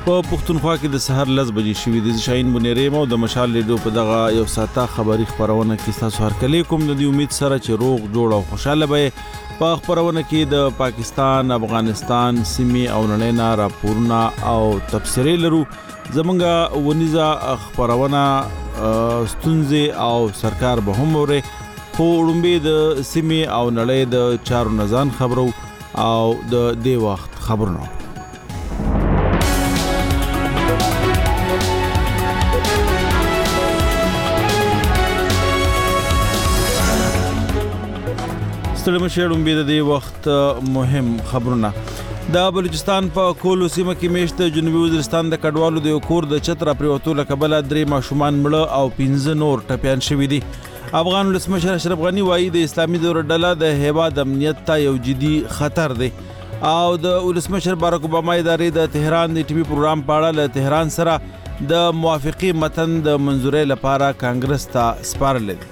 په پښتونخوا کې د سحر 10 بجې شوې د شاهین منیرې مو د مشال لیدو په دغه یو ساته خبري خبرونه کې تاسو هرکلی کوم د امید سره چې روغ جوړ او خوشاله به په خبرونه کې د پاکستان، افغانستان، سیمې او نړۍ نه راپورونه او تفسیرې لرو. زمونږه ونیزه خبرونه ستونزې او سرکار به هم وره خو وړاندې د سیمې او نړۍ د چارو نزان خبرو او د دې وخت خبرونه. ستړي مشهړم به د وخت مهم خبرونه. د بلوچستان په کولو سیمه کې میشت جنوبي وزیرستان د کډوالو د کور د چتر پریوتو لکبله 3 ماشومان مړه او 15 نور ټپيان شوي دي. افغان ولسمشر اشرف غنی وایي د اسلامي دور ډله د هیواد امنیت ته یو جدي خطر دی او د ولسمشر باراک اوباما ادارې د تهران د ټي وي پروګرام په اړه له تهران سره د موافقي متن د منزورۍ لپاره کانګرس ته سپارل دي.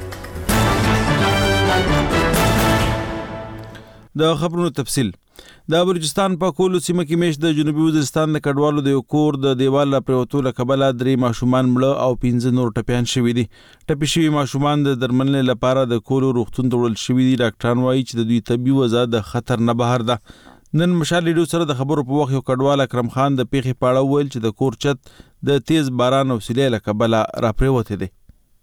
د خبرونو تفصیل. د بلوچستان په کولو سیمه کې میشت د جنوبي وزیرستان د کډوالو د کور د دیوال پریوتو لکبله 3 ماشومان مړه او 15 نور ټپيان شوي دي. ټپي شوي ماشومان د درملنې لپاره د کولو روغتون ته وړل شوي دي. ډاکټران وایي چې د دوی طبي وضع د خطر نه بهر ده. نن مشال لیدو سره د خبرو په وخت یو کډوال اکرم خان د پیښې په اړه ویل چې د کور چت د تیز باران او سیلۍ لکبله راپریوته دي.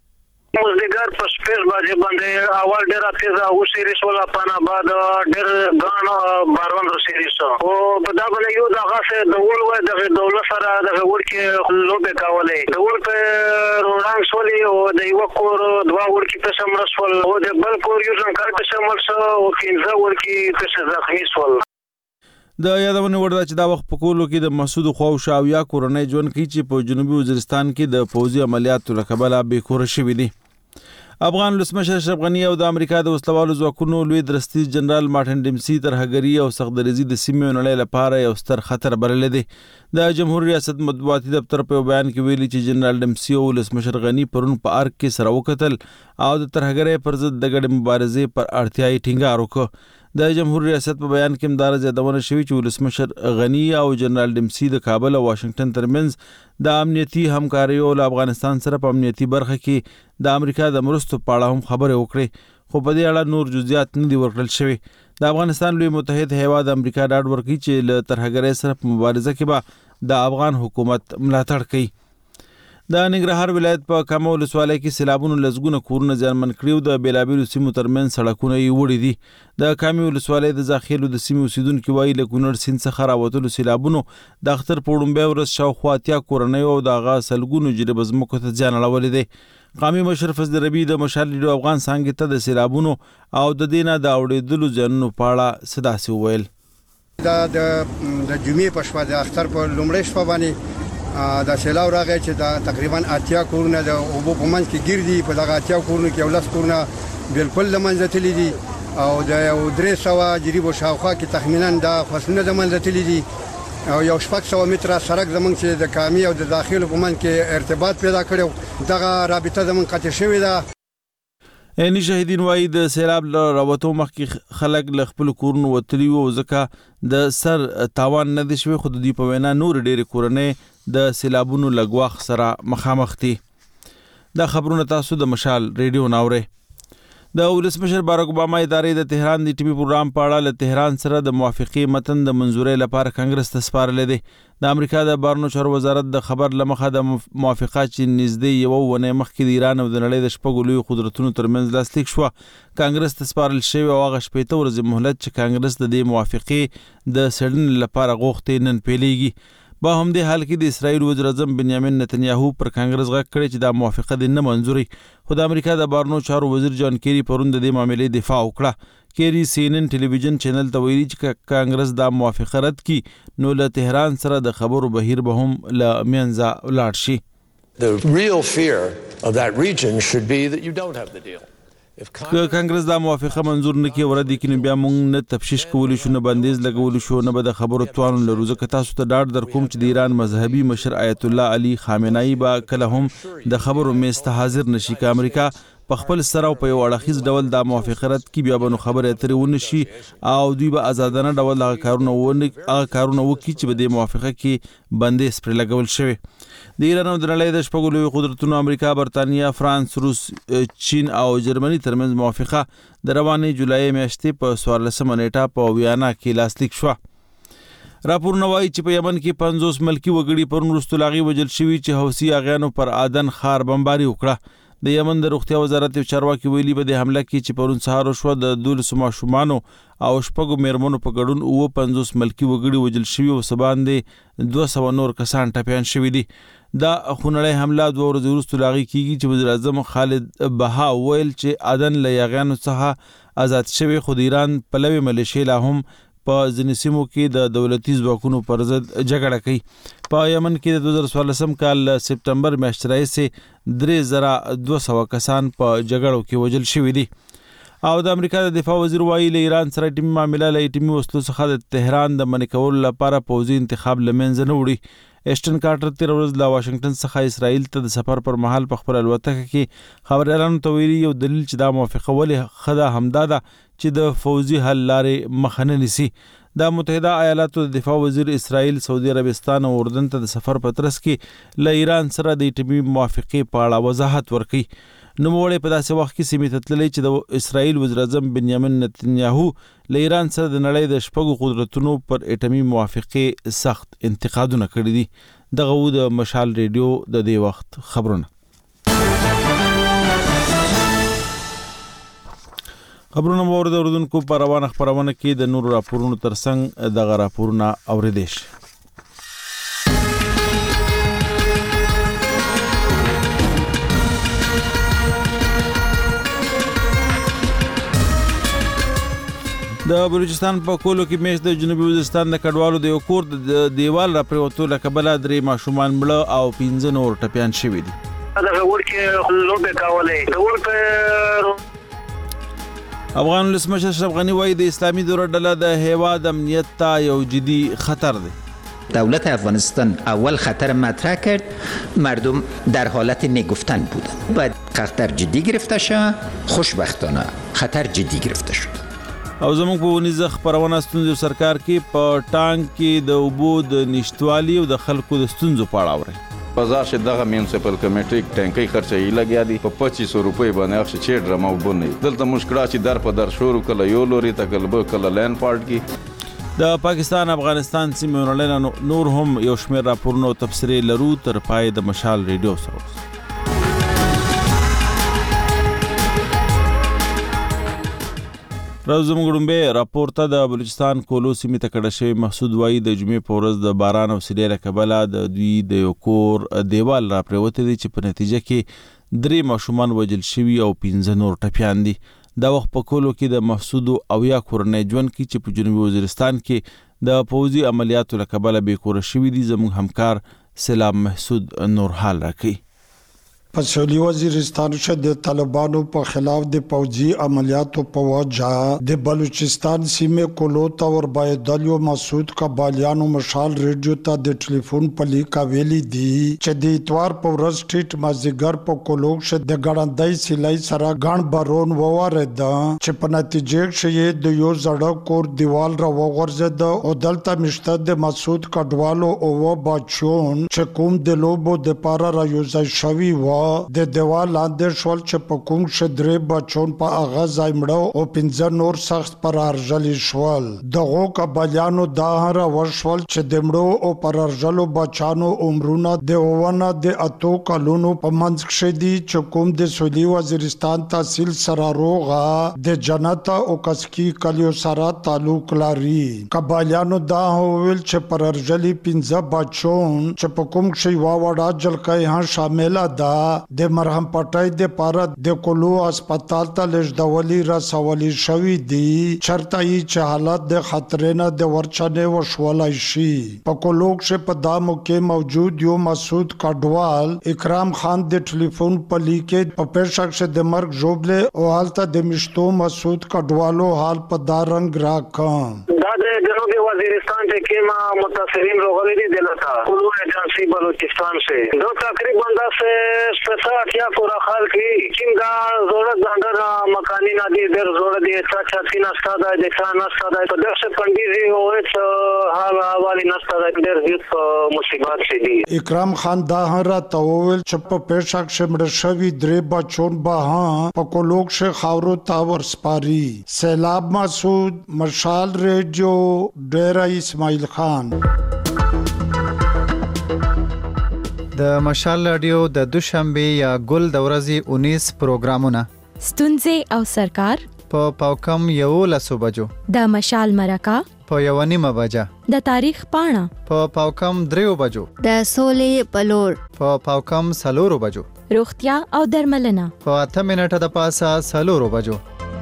مزدګر په سپیس باندې اول ډیر تیز او سیریس ولا پانا بعد ډیر غان بارون سیریس او په دا باندې یو دغه څه د ول وای د دولت سره د ورکه لوبه کولې د ورکه روډان سولي او د یو کور دوا ورکه په سمرسول او د بل کور یو ځان کار په سمرسو او کینځه ورکه په ځخمي سول. د یادونه ورده چې دا وخت په کولو کې د مسعود خواوشا او یا کورنۍ ژوند کوي چې په جنوبي وزیرستان کې د فوزي عملیاتو لکبله به کور شوي دي. افغان ولسمشر اشرف غنی او د امریکا د وسلوالو ځواکونو لوی درستیز جنرال مارټن ډیمسي ترهګری او سختدریزي د سیمې نړۍ لپاره یو ستر خطر بللی دی. د جمهوریت ریاست مطبوعاتي دفتر په بیان کې ویلي چې جنرال ډیمسي او ولسمشر غنی پرون په ارګ کې سره وکتل او د ترهګری پر ضد د ګډې مبارزې پر اړتیاي ټینګار وکړ. د جمهوریت ریاست په بیان کې مدار زیاتونه شوی چې ولسمشر غنی او جنرال ډیمسي د کابل او واشنگټن ترمنځ د امنیتي همکاري او افغانستان سره په امنیتي برخه کې د امریکا د مرستو په اړه هم خبرې وکړي خو په دې اړه نور جزئیات نه دي ورکړل شوی. د افغانستان لوی متحد هیواد امریکا ډاډ ورکړي چې له ترهګرۍ سره په مبارزه کې به د افغان حکومت ملاتړ کوي. د ننګرهار ولایت په کامه ولسوالۍ کې سیلابونو لزګونه کورونه زیانمن کړي او د بیلابیلو سیمو ترمنځ سړکونه یې وړي دي. د کامه ولسوالۍ د ځاخیلو د سیمې اوسیدونکو وایي له کونړ سیند څخه راوتلو سیلابونو د اختر په وړاندې ورځ شاوخوا 80 کورنۍ او د هغه سلګونو جریب ځمکو ته زیان اړولی دی. قومي مشر فضل ربی د مشال لیدو افغان څنګه ته د سیلابونو او د دینه د اوړېدلو زیانونو په اړه صداسي وویل. دا د جمعې په شپه د اختر په لومړۍ شپه باندې د سیلاب راغی چې دا تقریبا 80 کورونه د اوبو په منځ کې ګرځي. په دغه 80 کورونو کې 10 کورونه بالکل له منځه تللي دي او د 300 جریبو شاوخوا کې تخمینا د فصلونه د منځه تللي دي او یو 600 متره سړک زمونږ چې د کامي او د داخلو په منځ کې ارتباط پیدا کړو دغه رابطه زمونږ قطع شوې ده. یعنی شهیدین وایي د سیلاب راوتو مخکې خلک له خپل کورونو وتلي وو ځکه د سر تاوان نه دي شوی خو د دوی په وینا نور ډېرې کورنۍ د سیلابونو لګواخ سره مخامخ دي. دا خبرونه تاسو د مشال ریډیو ناورئ. د ولسمشر باراک اوباما ادارې د تهران د ټي وي پروګرام په اړه له تهران سره د موافقي متن د منزورۍ لپاره کانګرس ته سپارل دي. د امریکا د بهرنیو چارو وزارت د خبر لمخه د موافقه چې نږدې یو ونه مخکې د ایران او د نړۍ د شپږو لویو قدرتونو ترمنځ لاسلیک شوه کانګرس ته سپارل شوی او هغه 15 ورځې مهلت چې کانګرس د دې موافقې د څېړنې لپاره غوښتي نن پیلېږي. په همدې حال کې د اسرائیل وزیر اعظم بنیامین نتنیاهو پر کانګرس غږ کړی چې دا موافقه دې نه منظوري خو د امریکا د بهرنیو چارو وزیر جان کیری پرون د دې معاملې دفاع وکړه. کیری CNN ټلویزیون چینل ته ویلي چې کانګرس دا موافقه رد کړي نو له تهران سره د خبرو بهیر به هم له منځه ولاړ شي. The real fear of that region should be that you don't have the deal. که کانګرس دا موافقه منظور نه کړي ورته کې بیا موږ نه تفشیش کولی شو نه بندیز لګولی شو نه به د خبرو توان لرو ځکه تاسو ته ډاډ درکوم چې د ایران مذهبي مشر آیت الله علي خامنه‌ای با کله هم د خبرو میز ته حاضر نشي که امریکا په خپل سره او په یو اړخیز ډول دا موافقه رد کړي بیا به نو خبرې اترې ونشي او دوی به آزادانه ډول هغه کارونه وکړي چې په دې موافقه کې بندیز پرې لګول شوی. د ایران او د نړۍ د شپږو لویو قدرتونو امریکا، برطانیه، فرانس، روس، چین او جرمني ترمنځ موافقه د روانې جولای میاشتې په 14 نیټه په ویانا کې لاسلیک شوه. راپورونه وایي چې په یمن کې 50 ملکی وګړي پرون وروسته له هغې وژل شوي چې حوثي اغیانو پر عدن ښار بمباري وکړه. د یمن د روغتیا وزارت یو چارواکي ویلي په دې حمله کې چې پرون سهار وشوه د 12 ماشومانو او 6 میرمنو په ګډون 50 ملکی وګړي وژل شوي او څه باندې 200 نور کسان ټپیان شوي دي. دا خونړۍ حمله 2 ورځې وروسته له هغې کېږي چې وزیر اعظم خالد بها ویل چې عدن له یاغیانو څخه آزاد شوی، خو د ایران پلوي ملیشې لا هم په ځینې سیمو کې د دولتي ځواکونو پر ضد جګړه کوي. په یمن کې د 2014 کال سپتمبر میاشتې راهیسې 3200 کسان په جګړو کې وژل شوي دي. او د امریکا د دفاع وزیر وایي له ایران سره ټیمي معامله له ټیمي وسلو څخه د تهران د منع کولو لپاره پوځي انتخاب له منځه نه وړي. ایشټن کارټر تیر ورځ له واشنگټن څخه اسرائیل ته د سفر پر مهال په خپل الوتکه کې خبريالانو ته ویلي یو دلیل چې دا موافقه ولې ښه ده همدا ده چې د فوزي حل لارې مخه نه نیسي. د متحده ایالاتو د دفاع وزیر اسرائیل، سعودي عربستان او اردن ته د سفر په ترڅ کې له ایران سره د ټیمي موافقې په اړه وضاحت ورکړي. نوموړی په داسې وخت کې سیمې ته تللی چې د اسرائیل وزیر اعظم بنیامین نتنیاهو له ایران سره د نړۍ د شپږو قدرتونو پر اټومي موافقې سخت انتقادونه کړي دي. دغه و د مشال ریډیو د دې وخت خبرونه. خبرونه مو د اردوونکو په روانه خبرونه کې د نورو راپورونو ترڅنګ دغه راپورونه اوریدئ شي. د بلوچستان په کولو کې میش د جنوبي وزیرستان د کډوالو د یو کور د دیوال را پریوتو له کبله 3 ماشومان مړه او 15 نور ټپیان شوي دي. دا ورکه لوبه کولې د ورته افغان ولسمشر اشرف غنی وایي د اسلامي دوره ډله د هیواد امنیت ته یو جدي خطر دی. دولت افغانستان اول خطر مطرح کرد، مردم در حالت نگفتن بودن. باید خطر جدی گرفته شد. خوشبختانه خطر جدی گرفته شد. او زموږ په ونیزه خبرونه ستونزو سرکار کې په ټانک کې د اوبو د نشټوالي او د خلکو د ستونزو په اړه اوري. بازار شه دغه میونسپل کمیټې ټانکي خرچي لګیا دي په 2500 روپۍ باندې اخشي چې ډرما وبني. دلته مشکلات چې در په در شروع کله یو لوري ته کله لین پارت کې د پاکستان افغانستان سیمه ورلنه نور هم یو شمېر راپورونه او تفسیرې لرو تر پای د مشال ریډیو سره. راځم ګړمبه راپورته د بلوچستان کولو سیمې ته کډه شوی محسود وایي د جمعې په ورځ د باران او سیلۍ له کبله د دوی د یو کور دیوال را پریوتی دی چې په نتیجه کې 3 ماشومان وژل شوي او 15 نور ټپیان دي. دا وخت په کولو کې د محسود او یا کورنۍ ژوند کې چې په جنوبي وزیرستان کې د پوځي عملیاتو له کبله بې کوره شوي دي. زموږ همکار سلام محسود نور حال راکوي. په سویلي وزیرستان کې د طالبانو په خلاف د پوځي عملیاتو په وجه د بلوچستان سیمې کولو ته وربایدل یو مسعود قبالیانو مشال ریډیو ته د ټلیفون په لیک ویلي دي چې د اتوار په ورځ ټیټ مازیګر په کولو کې د ګړندۍ سیلۍ سره ګڼ بارون ووارد چې په نتیجه کې د یو زړه کور دیوال را وغورځید او دلته مشته د مسعود کډوالو او بچون چې کوم د لوبو د پاره را یوځای شوی و د دیوال لاندې شول چې په کوم شدري بچون په اغاز ځایمړو او 15 نور سخت پر ارجل شول. دغه قبالیانو دا هر ورشول چې دمړو او پر ارجلو بچانو عمرونه د ونه د اتو کلونو په منځ کې دي چې کوم د سویلي وزیرستان تحصیل سره روغه د جنت او کسکی کلیو سره تعلق لري. قبالیانو دا ویل چې پر ارجلي 15 بچون چې په کوم شي واوړه جلکای ها شامل ده د مرهم پټای د پاره د کولو هسپتال ته لږدولي رسولي شوی دي چرته چې حالت د خطر نه د ورچنه وشولای شي. په کولو کې په دامو کې موجود یو مسعود کډوال اکرام خان د ټلیفون په لیکه په پېښه کې د مرګ جوړله او حالت د مشتو مسعود کډوالو حال په دارنګ راکم. دا د جنوبی وزیرستان ته کې متاثرین راغلي دي دلته کلو ایجنسی بلوچستان سے دو تقریبا 10 یا پورا خال کی چنگا زورت دندر مکانی ندی در زورت دی چا سینا استاد د ځان استاد په دغه پندیزي او حال حوالی نستاد ډېر زیات مصیبت شي دي اکرام خان دا هر تاول چپ پېښک شمړ شوی درې بچون به په کولوک شه خاورو تاور سپاری سیلاب مسعود مشال ریډیو ډیرا اسماعیل خان د مشال رادیو د دوشنبه یا ګل د ورځې 19 پروګرامونه ستونزې او سرکار په پاوکم 11 بجو د مشال مرکه په 1:30 بجه د تاریخ پاڼه په پاوکم 3 بجو د سولې پلور په پاوکم 4 بجو روغتیا او درملنه په 8 منټه د پاسه 4 بجو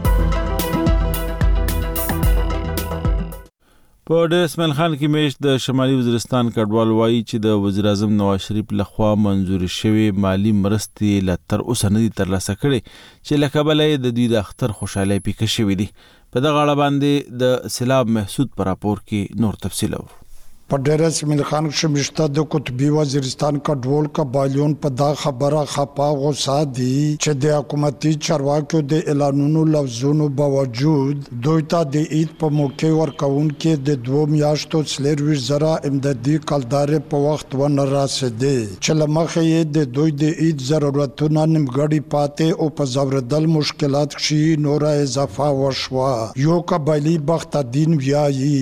په ډېر اسماعیل خان کې میش د شمالي وزیرستان کډوال وایي چې د وزیر اعظم نواز شریف لخوا منظور شوی مالی مرستې لا تر اوسه نه دي ترلاسه کړي چې له کبله د دوی د اختر خوشحالي پیښه شوې دي. په دغه اړه باندې د سیلاب محسود پر راپور کې نور تفصیل اورو. په ډېر اسماعیل خان شمشته د قطبی وزیرستان کډوال قبایلون په دا خبره خپا غوسه دي چې د حکومتي چارواکو د اعلانونو لفظونو باوجود دوی ته د عید په موقع ورکون کې د 2 میاشتو سلروي زرا امدادي کلدار په وخت ونه راسېدي چې لمخه یې د دوی د عید ضرورتونه نیمګړي پاتې او په زوردل مشکلات شي نور اضافه وشوه. یو قبایلی بختالدین ویایي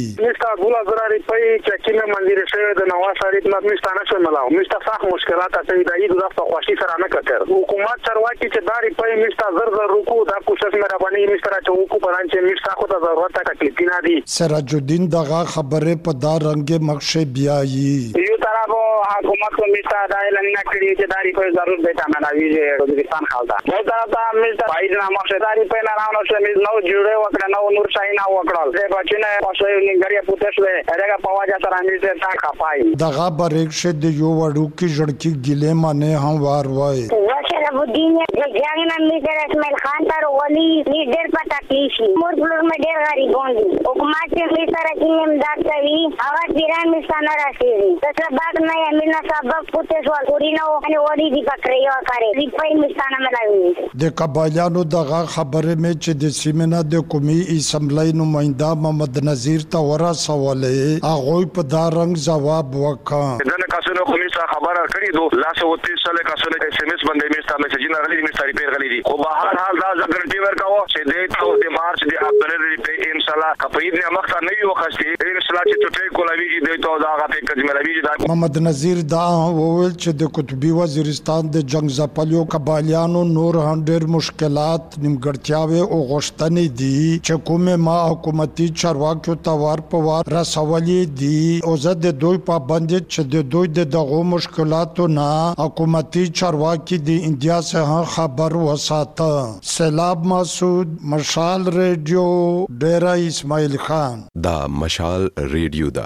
کله منځیر شوی د نواز شریف مستانه شو ملاو مستفاق مشکلات ته د عید د خوشي سره نه کتر حکومت چرواکي چې داري په مستا زر رکو دا کوشش مې را باندې مسترا چوکو پرانچې مستا خو ته ضرورت تکلیف نه دي. سراج الدین دغه خبره په دا رنگ مخشه بیایي یو طرف حکومت کو مستا دا اعلان نه کړی چې داري په ضرورت به تامه راوي چې وزیرستان خالدا نو دا د مستا پایز نه مخشه داري په نه راو نو چې نو جوړه وکړه نو نور شای نه وکړل چې بچنه پښې نیګړیا پوتښله هغه په واجه سره دغه بریک شه د یو وړو کې جړکی ګلې معنی هم وار وای شرف الدین جاګنا میزر اسماعیل خان تر ولی می ډېر په تکلیف مور بلور مې ډېر غریبون دي حکومت چې می سره کې امداد کوي هغه پیران می ستانه راشي څه بعد نه یمنا سبب پته سوال کوي نو ان وړي دي پکړیو کاری ری په می ستانه ملایوي د قبایلانو دغه خبره مې چې د سیمنه د قومي اسمبلی نماینده محمد نذیر ته ورسولې هغه په دا رنگ جواب وکړ دنه کاسونو خمیسه خبره کړی دو لاس او 30 سال کاسونو اس ام اس باندې میستا میسج نه غلي میستا ریپیر غلي دي خو بهر حال دا ګارانټي ورکاو چې د تو د مارچ د اپریل ریپیر ان شاء الله کپید نه مخته نه یو خاصي ان شاء الله چې ټوټه کولاویږي د تو دا غته کډ ملوي دا محمد نذیر دا وویل چې د قطبی وزیرستان د جنگ زپلیو قبایلیانو نور هندر مشکلات نیمګړتیاوي او غشتنې دي چې کومه ما حکومتي چارواکو توار په وار رسولې دي او زه د دوی پابند چې د دوی د دغه مشکلاتو نه حکومتي چارواکي د انډیا څخه خبر وساته. سیلاب مسعود مشال ریډیو ډیرا اسماعیل خان دا مشال ریډیو دا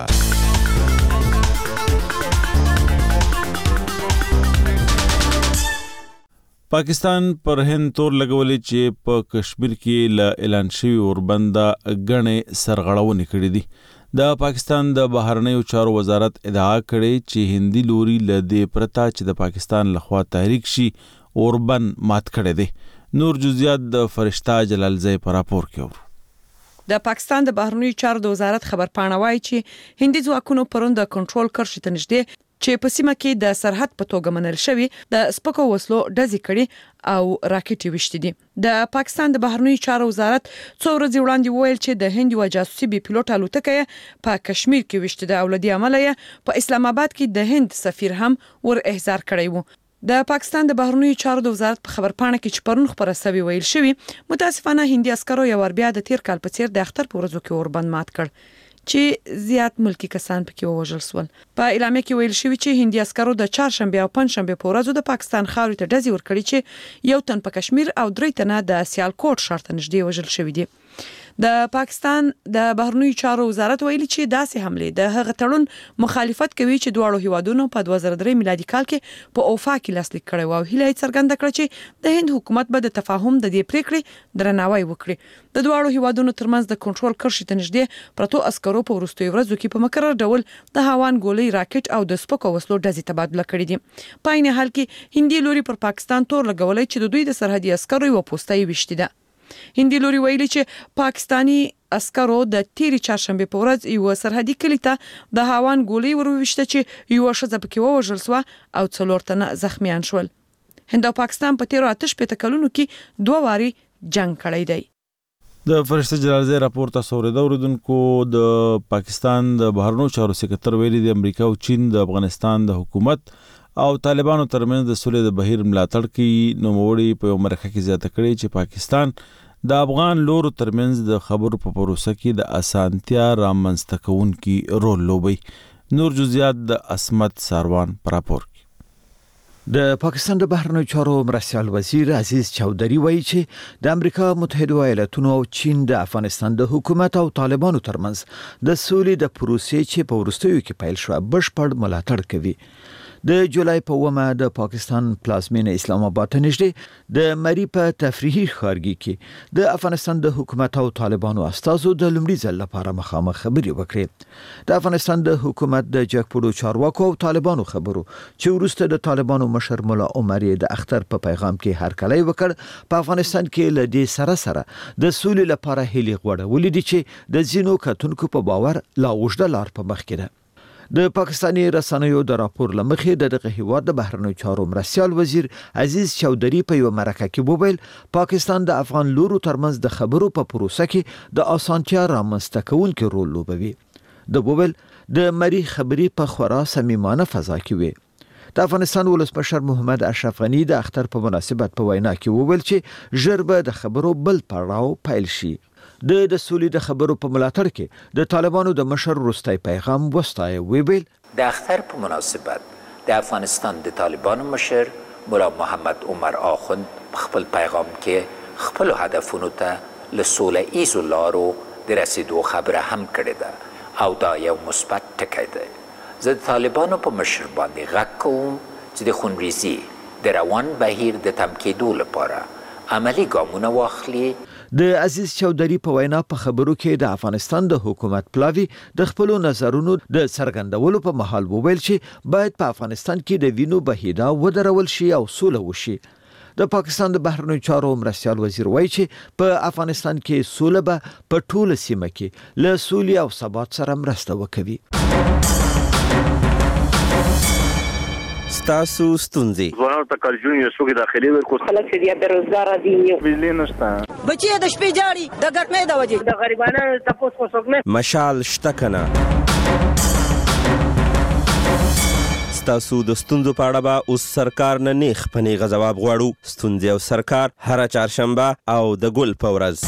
پاکستان پر هند تور لګولې چې په کشمیر کې ل اعلان شوی اوربنده غنې سرغړونې کړې دي. د پاکستان د بهرنیو چارو وزارت ادعا کړې چې هندي لوري له دې پرتا چې د پاکستان لخوا تحریک شي اوربن مات کړي دي. نور جزئیات د فرشتہ جلال زئی پر راپور کې اورو. د پاکستان د بهرنیو چارو د وزارت خبرپاڼه وايي چې هندي ځواکونو پرون د کنټرول کرښې ته نږدې چې په سیمه کې د سرحد په توګه منل شوی د سپکو وسلو ډزې کړي او راکټي وشتي دي. د پاکستان د بهرنیو چارو وزارت څو ورځې وړاندې وویل چې د هند یو جاسوسي بي پيلوټ الوتکه په کشمیر کې وشتي ده او لدی عمل یې په اسلام آباد کې د هند سفیر هم ور احضار کړی وو. د پاکستان د بهرنیو چارو د وزارت په خبرپاڼه کې چې پرون خبره سوي ویل شوی متاسفانه هندي عسکرو یو ور بیا د تیر کال په څیر د اختر په ورځو کې اوربند مات کړ چې زیات ملکی کسان پکې ووژل سول. په اعلامیه کې ویل شوی چې هندي عسکرو د چهارشنبه او پنځشنبه په ورځو د پاکستان خاورې ته ډزې ورکړي چې یو تن په کشمیر او 3 تنه د سیالکوټ ښار ته نږدې وژل شوی دي. د پاکستان د بهرنیو چارو وزارت ویلي چې داسې حمله د هغه تړون مخالفت کوي چې دواړو هیوادونو په 2003 میلادي کال کې په اوفا کې لاسلیک کړی و او هیله یې څرګنده کړه چې د هند حکومت به د تفاهم د دې پریکړې درناوی وکړي. د دواړو هیوادونو ترمنځ د کنټرول کرښې ته نږدې پرتو عسکرو په وروستیو ورځو کې په مکرر ډول د هاوان ګولۍ، راکټ او د سپکو وسلو ډزې تبادله کړې دي. په عین حال کې هندي لوري پر پاکستان تور لګولای چې د دوی د سرحدي عسکرو یو پوسټي وشتي ده. هندي لوري ویلي چې پاکستانی عسکرو د تیری چهارشنبه په ورځ یو سرحدي کلی ته د هاوان ګولۍ ورويشته چې یو ښځه پکې ووژل شو او 4 تنه زخمیان شول. هند او پاکستان په تیرو 8 کلونو کې 2 واري جنگ کړی دی. د فرشته جلالزی راپور تاسو اوریدونکو د پاکستان د بهرنیو چارو سکرټر ویلي د امریکا او چین د افغانستان د حکومت او طالبانو ترمنځ د سولې د بهیر ملاتړ کوي. نوموړي په یو مرکه کې زیاته کړې چې پاکستان د افغان لورو ترمنځ د خبرو په پروسه کې د اسانتیا رامنځته کوونکي رول لوبي. نور جزئیات د اسمت ساروان پر راپور. د پاکستان د بهرنیو چارو مرستیال وزیر عزیز چودري وایي چې د امریکا متحده ایالاتونو او چین د افغانستان د حکومت او طالبانو ترمنځ د سولې د پروسې چې په وروستیو کې پیل شو بشپړ ملاتړ کوي. د جولای په 1 د پاکستان پلازمینه اسلام آباد ته نږدې د مری په تفریحي ښارګي کې د افغانستان د حکومت او طالبانو استازو د لومړي ځل لپاره مخامخ خبرې وکړې. د افغانستان د حکومت د جګپړو چارواکو او طالبانو خبرو چې وروسته د طالبانو مشر مولا عمر د اختر په پیغام کې هرکلی وکړ، په افغانستان کې ل دې سره د سولې لپاره هلي غوړولې دي چې د زینو کتونکو په باور لا اوږده لار په مخ کې ده. د پاکستاني رسنیو د راپور لمخې دغه هیواد د بهرنیو چارو مرستیال وزیر عزیز چودري په یو مرکه کې وویل پاکستان د افغان لورو ترمنځ د خبرو په پروسه کې د اسانتیا رامنځته کوونکي رول لوبوي. د وویل د مری خبرې په خورا صمیمانه فضا کې وي. د افغانستان ولسمشر محمد اشرف غنی د اختر په مناسبت په وینا کې وویل چې ژر به د خبرو بل پړاو پیل شي. د سولې د خبرو په ملاتړ کې د طالبانو د مشر وروستی پیغام وستایه. ویل د اختر په مناسبت د افغانستان د طالبانو مشر مولا محمد عمر آخوند خپل پیغام کې خپل هدفونو ته له سوله ایزو لارو د رسیدو خبره هم کړې ده او دا یو مثبت ټکی دی. زه د طالبانو په مشر باندې غږ کوم چې د خونریزي د روان بهیر د تم کېدو لپاره عملی ګامونه واخلي. د عزیز چودري په وینا په خبرو کې د افغانستان د حکومت پلاوی د خپل نظرونو د څرګندولو په محل وویل چې باید په افغانستان کې د وینو بهیدا ودرول شي او سوله وشي. د پاکستان د بهرنیو چارو مرستیال وزیر وایي چې په افغانستان کې سوله به په ټوله سیمه کې له سولې او ثبات سره مرسته وکوي. ستاسو ستونزې ځوانانو ته کارجون یو څوک داخلي ورکو خلک چې بیروزګار دي بجلی نشته بچي د شپې جاړي د ګرمۍ د وجې د غریبانو تاسو کو څوک نه مشال شته کنه. ستاسو د ستونزو په اړه به اوس سرکار نه نیخ په نیغه ځواب غواړو. ستونزې او سرکار هره چهارشنبه او د ګل په ورځ.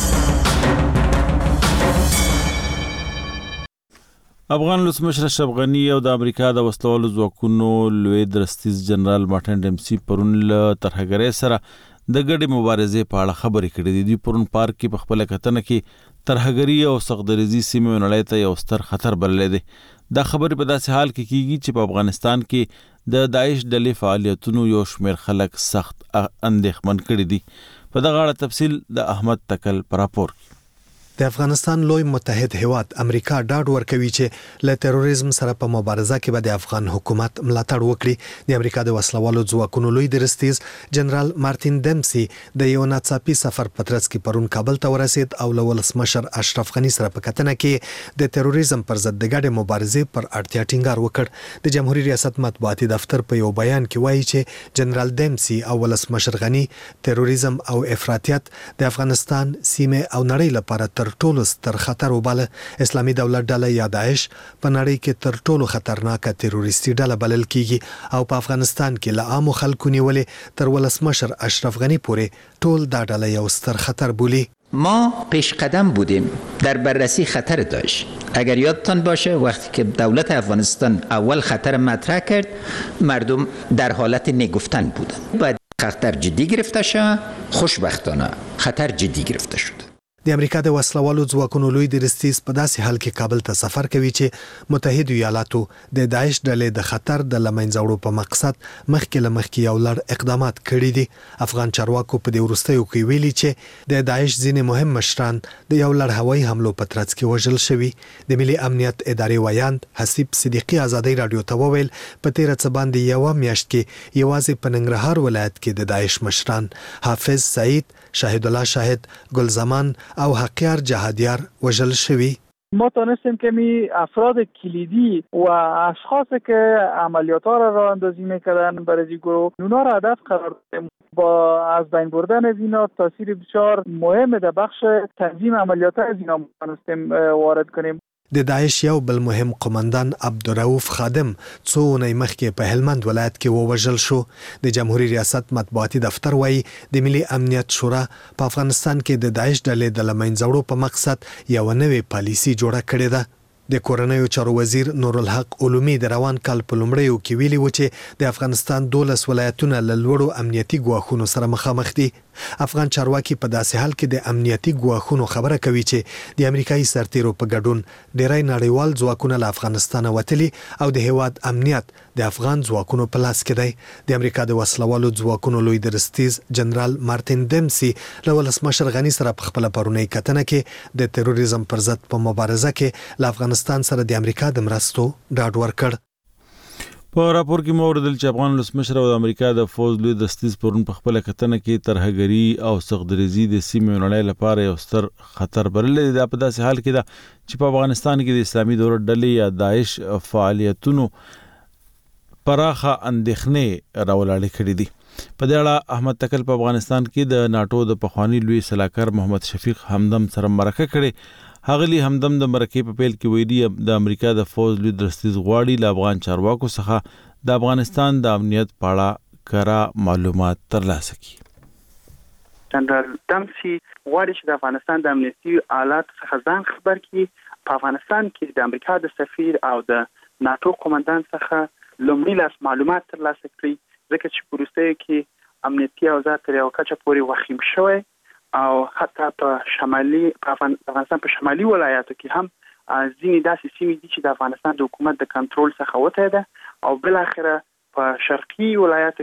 افغان ولسمشر اشرف غنی او د امریکا د وسلوالو ځواکونو لوی درستیز جنرال مارټن ډیمسي پرون له ترهګرۍ سره د ګډې مبارزې په اړه خبرې کړې دي. دوی پرون پارک کې په خپل کتنه کې ترهګرۍ او سغدریزي سیمې نړۍ ته یو ستر خطر بللې دي. دا خبرې په داسې حال کې کیږي چې په افغانستان کې د داعش ډلې فعالیتونو یو شمېر خلک سخت اندېښمن کړي دي. په دغه اړه تفصیل د احمد تکل پر راپور. د افغانستان لوی متحد هیواد امریکا ډاډ ورکوي چې له تروریزم سره په مبارزه کې به د افغان حکومت ملاتړ وکړي. د امریکا د وسلوالو ځواکونو لوی درستیز جنرال مارټن ډیمسي د یو ناڅاپي سفر په ترڅ کې پرون کابل ته ورسید او له ولسمشر اشرف غنی سره په کتنه کې د تروریزم پر ضد د ګډې مبارزې پر اړتیا ټینګار وکړ. د جمهوریت ریاست مطبوعاتي دفتر په یو بیان کې وایي چې جنرال ډیمسي او ولسمشر غنی تروریزم او افراطیت د افغانستان سیمه او نړۍ لپاره تر ټولو ستر خطر وباله. اسلامي دولت ډله یا داعش په نړۍ کې تر ټولو خطرناکه تروریستي ډله بلل کیږي او په افغانستان کې له عامو خلکو نیولې تر ولسمشر اشرف غنی پورې ټول دا ډله یو ستر خطر بولی. ما پیش قدم بودیم در بررسی خطر داعش. اگر یادتان باشه وقتی که دولت افغانستان اول خطر مطرح کرد مردم در حالت نگفتن بودن. باید خطر جدی گرفته شد. خوشبختانه خطر جدی گرفته شد. د امریکا د وسلوالو ځواکونو لوی درستیز په داسې حال کې کابل ته سفر کوي چې متحده ایالاتو د داعش ډلې د خطر د لمنځه وړو په مقصد مخکې یو لړ اقدامات کړي دي. افغان چارواکو په دې وروستیو کې ویلي چې د داعش ځینې مهم مشران د یو لړ هوایي حملو په ترڅ کې وژل شوي. د ملي امنیت ادارې ویاند حسیب صدیقي ازادي رادیو ته وویل په تیره څه باندې یوه میاشت کې یوازې په ننګرهار ولایت کې د داعش مشران حافظ سعید، شاهد الله شاهد، گلزمان او حقیار جهادیار وژل شوی. ما تانستیم کمی افراد کلیدی و اشخاصی که عملیات ها را راه اندازی میکردن برای گروه اونا را هدف قرار دادیم. با از بین بردن از اینا تاثیر بسیار مهم در بخش تنظیم عملیات از اینا تانستیم وارد کنیم. د داعش یو بل مهم قماندان عبدالرؤف خادم څو اونۍ مخکې په هلمند ولایت کې ووژل شو. د جمهوریت ریاست مطبوعاتي دفتر وایي د ملي امنیت شورا په افغانستان کې د داعش ډلې د لمنځه وړو په مقصد یو نوې پالیسي جوړه کړې ده. د کورنیو چارو وزیر نورالحق علومي د روان کال په لومړیو کې ویلي و چې د افغانستان 12 ولایتونه له لوړو امنیتي ګواښونو سره مخامخ دي. افغان چارواکي په داسې حال کې د امنیتي ګواښونو خبره کوي چې د امریکایي سرتیرو په ګډون ډیری نړیوال ځواکونه له افغانستان وتلي او د هیواد امنیت د افغان ځواکونو په لاس کې دی. د امریکا د وسلوالو ځواکونو لوی درستیز جنرال مارټین ډیمسي له ولسمشر غني سره په خپل پرونی کتنه کې د تروریزم پر ضد په مبارزه کې له افغانستان سره د امریکا د مرستو ډاډ ورکړ. په راپور کې مو اوریدل چې افغان ولسمشر او د امریکا د فوز لوی درستیز پرون په خپل کتنه کې ترهګري او سغدریزي د سیمې نړۍ لپاره یو ستر خطر بللی دی. په داسې حال کې ده چې په افغانستان کې د اسلامي دولت ډلې یا داعش فعالیتونو پراخه اندېښنې راولاړې کړې دي. په دې اړه احمد تکل په افغانستان کې د ناټو د پخوانی لوی سلاکار محمد شفیق همدم سره مرکه کړې. هغلی همدم د مرکې په پیل کې ویلي د امریکا د فوز لوی درستیز غواړي له افغان چارواکو څخه د افغانستان د امنیت په اړه کره معلومات ترلاسه کړي. جنرال ډیمسي غواړي چې د افغانستان د امنیتي حالات څخه ځان خبر کړي. په افغانستان کې د امریکا د سفیر او د ناټو قومندان څخه لومړی لاس معلومات ترلاسه کړي، ځکه چې په وروستیو کې امنیتي اوضاع تر یو کچه پورې وخیم شوی او حتی په افغانستان په شمالي ولایاتو کې هم ځینې داسې سیمې دي چې د افغانستان د حکومت د کنټرول څخه وتې ده او بل اخره په شرقي ولایاتو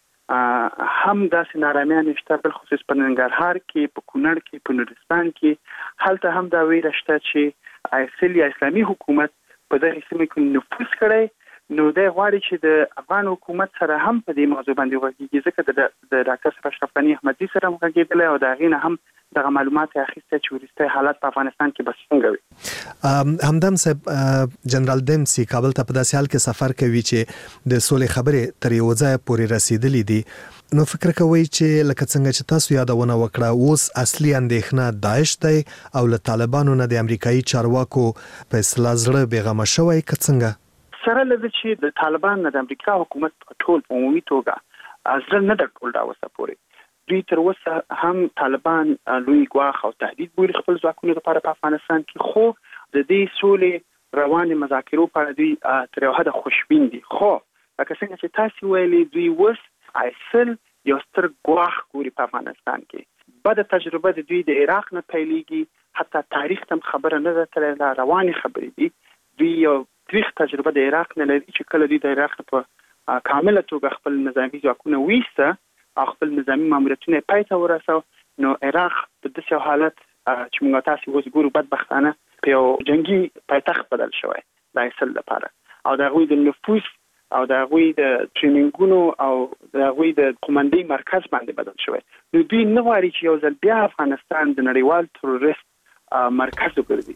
کې هم داسې نارامیان شته، بل خصوص په ننګرهار کې، په کونړ کې، په نورستان کې هلته هم دا ویره شته چې ایسل یا اسلامي حکومت په دغه سیمه کې نفوذ کړی. نو دا غواړي چې د افغان حکومت سره هم په دې موضوع باندې وغږیږي، ځکه د ډاکټر اشرف غني احمدي سره وغږېدل او د هغې نه هم دغه معلومات اخیسته چې وروستی حالات په افغانستان کې به څنګه وي. همدم صاحب جنرال ډیمسي کابل ته په داسې حال کې سفر کوي چې د سولې خبرې تر یو ځای پورې رسیدلې دي. نو فکر کوي چې لکه څنګه چې تاسو یادونه وکړه اوس اصلي اندېښنه داعش دی او له طالبانو نه د امریکایي چارواکو په اصطلاح زړه بېغمه شوی که څنګه؟ سره لږ چې د طالبان نه د امریکا حکومت په ټول په عمومي توګه زړه نه درکول دا اوسه پورې دوی تر اوسه هم طالبان لوی ګواښ او تهدید بولي خپل ځواکونو لپاره په افغانستان کې، خو د دې سولې روانې مذاکرو په اړه دوی تر یو حده خوشبین دي. خو لکه څنګه چې تاسو ویلي دوی اوس ایسل یو ستر ګواښ ګوري په افغانستان کې. بده تجربه د دوی د عراق نه پیلېږي، حتی تاریخ ته خبره نه ده تللې، روانې خبرې دي. دوی یو تاریخ تجربه د عراق نه لري چې کله دوی د عراق په کامله توګه خپل نظامي ځواکونه ویسته او خپل نظامي ماموریتونه پای ته ورسو، نو عراق په داسې حالت چې موږ تاسو اوس ګورو بدبختانه په یو جنگي پایتخت بدل شوی د ایسل لپاره او د هغوی د نفوذ او د هغوی د ټرینینګونو او د هغوی د قومندۍ مرکز باندې بدل شوی. نو دوی نه غواړي چې یو ځل بیا افغانستان د نړیوال تروریست مرکز وګرځي.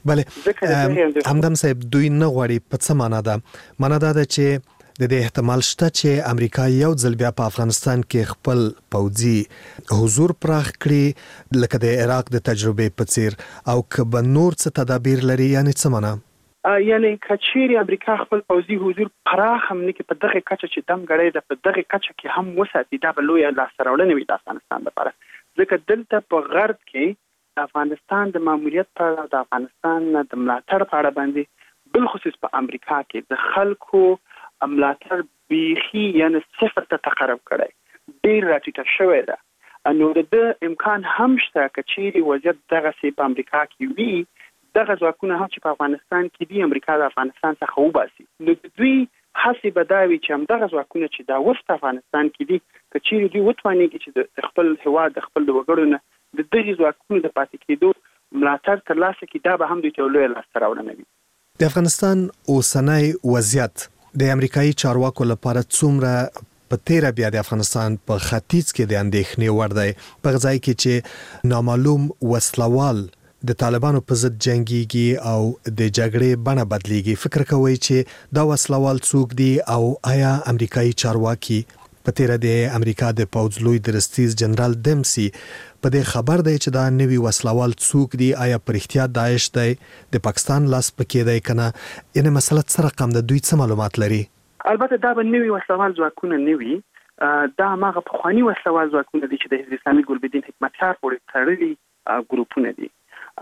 بله همدم صاحب دوی نه غواړي په څه معنا ده؟ معنا دا ده چې د دې احتمال شته چې امریکا یو ځل بیا په افغانستان کې خپل پوځي حضور پراخ کړي لکه د عراق د تجربې په څیر، او که به نور څه تدابیر لري، یعنی څه معنا؟ یعنی کچېرې امریکا خپل پوځي حضور پراخ هم نه کې په دغه کچه چې دم غړې ده په دغه کچه کې هم وساتي، دا به لویه لاسته راوړنه وي د افغانستان لپاره، ځکه دلته په غرب کې افغانستان د ماموریت په اړه د افغانستان د ملاتړ په اړه باندې بل خصوص په امریکا کې د خلکو ملاتړ بیخي یعنی صفر ته تقرب کړی، ډیر راټیټه شوې ده نو د امکان هم شته چې وضعیت دغه سي په امریکا کې وي دغه ځواکونه هم چې په افغانستان کې دي امریکا د افغانستان څخه وباسي نو دوی هڅې به دا وي چې همدغه ځواکونه چې دا اوس په افغانستان کې دي که چیرې دوی وتوانېږي چې د خپل هېواد د خپل وګړو نه د دغې ځواکونو د پاتې کېدو ملاتړ ترلاسه کړي دا به هم دوی ته یو لویه لاسته راوړنه وي. د افغانستان اوسنی وضعیت د امریکایي چارواکو لپاره څومره په تیره بیا د افغانستان په ختیځ کې د اندېښنې وړ دی په ځای کې چې نامعلوم وسلوال د طالبانو په ضد جنگيږي او د جګړې بڼه بدليږي فکر کوي چې دا وسلوال څوک دي او آیا امریکایي چارواکي په تیره د امریکا د پوځ لوی درستیز جنرال دمسي په دې خبر دی چې دا نوی وسلوال څوک دي آیا پر احتیاط داعش دی د پاکستان لاس پکې دی کنه یعنی مسله څه رقم د دوی څه معلومات لري؟ البته دا به نوی وسلوال ځواکونه نوي دا هغه پخواني وسلوال ځواکونه دي چې د حزب اسلامي ګلبدین حکمتیار پورې تړلي ګروپونه دي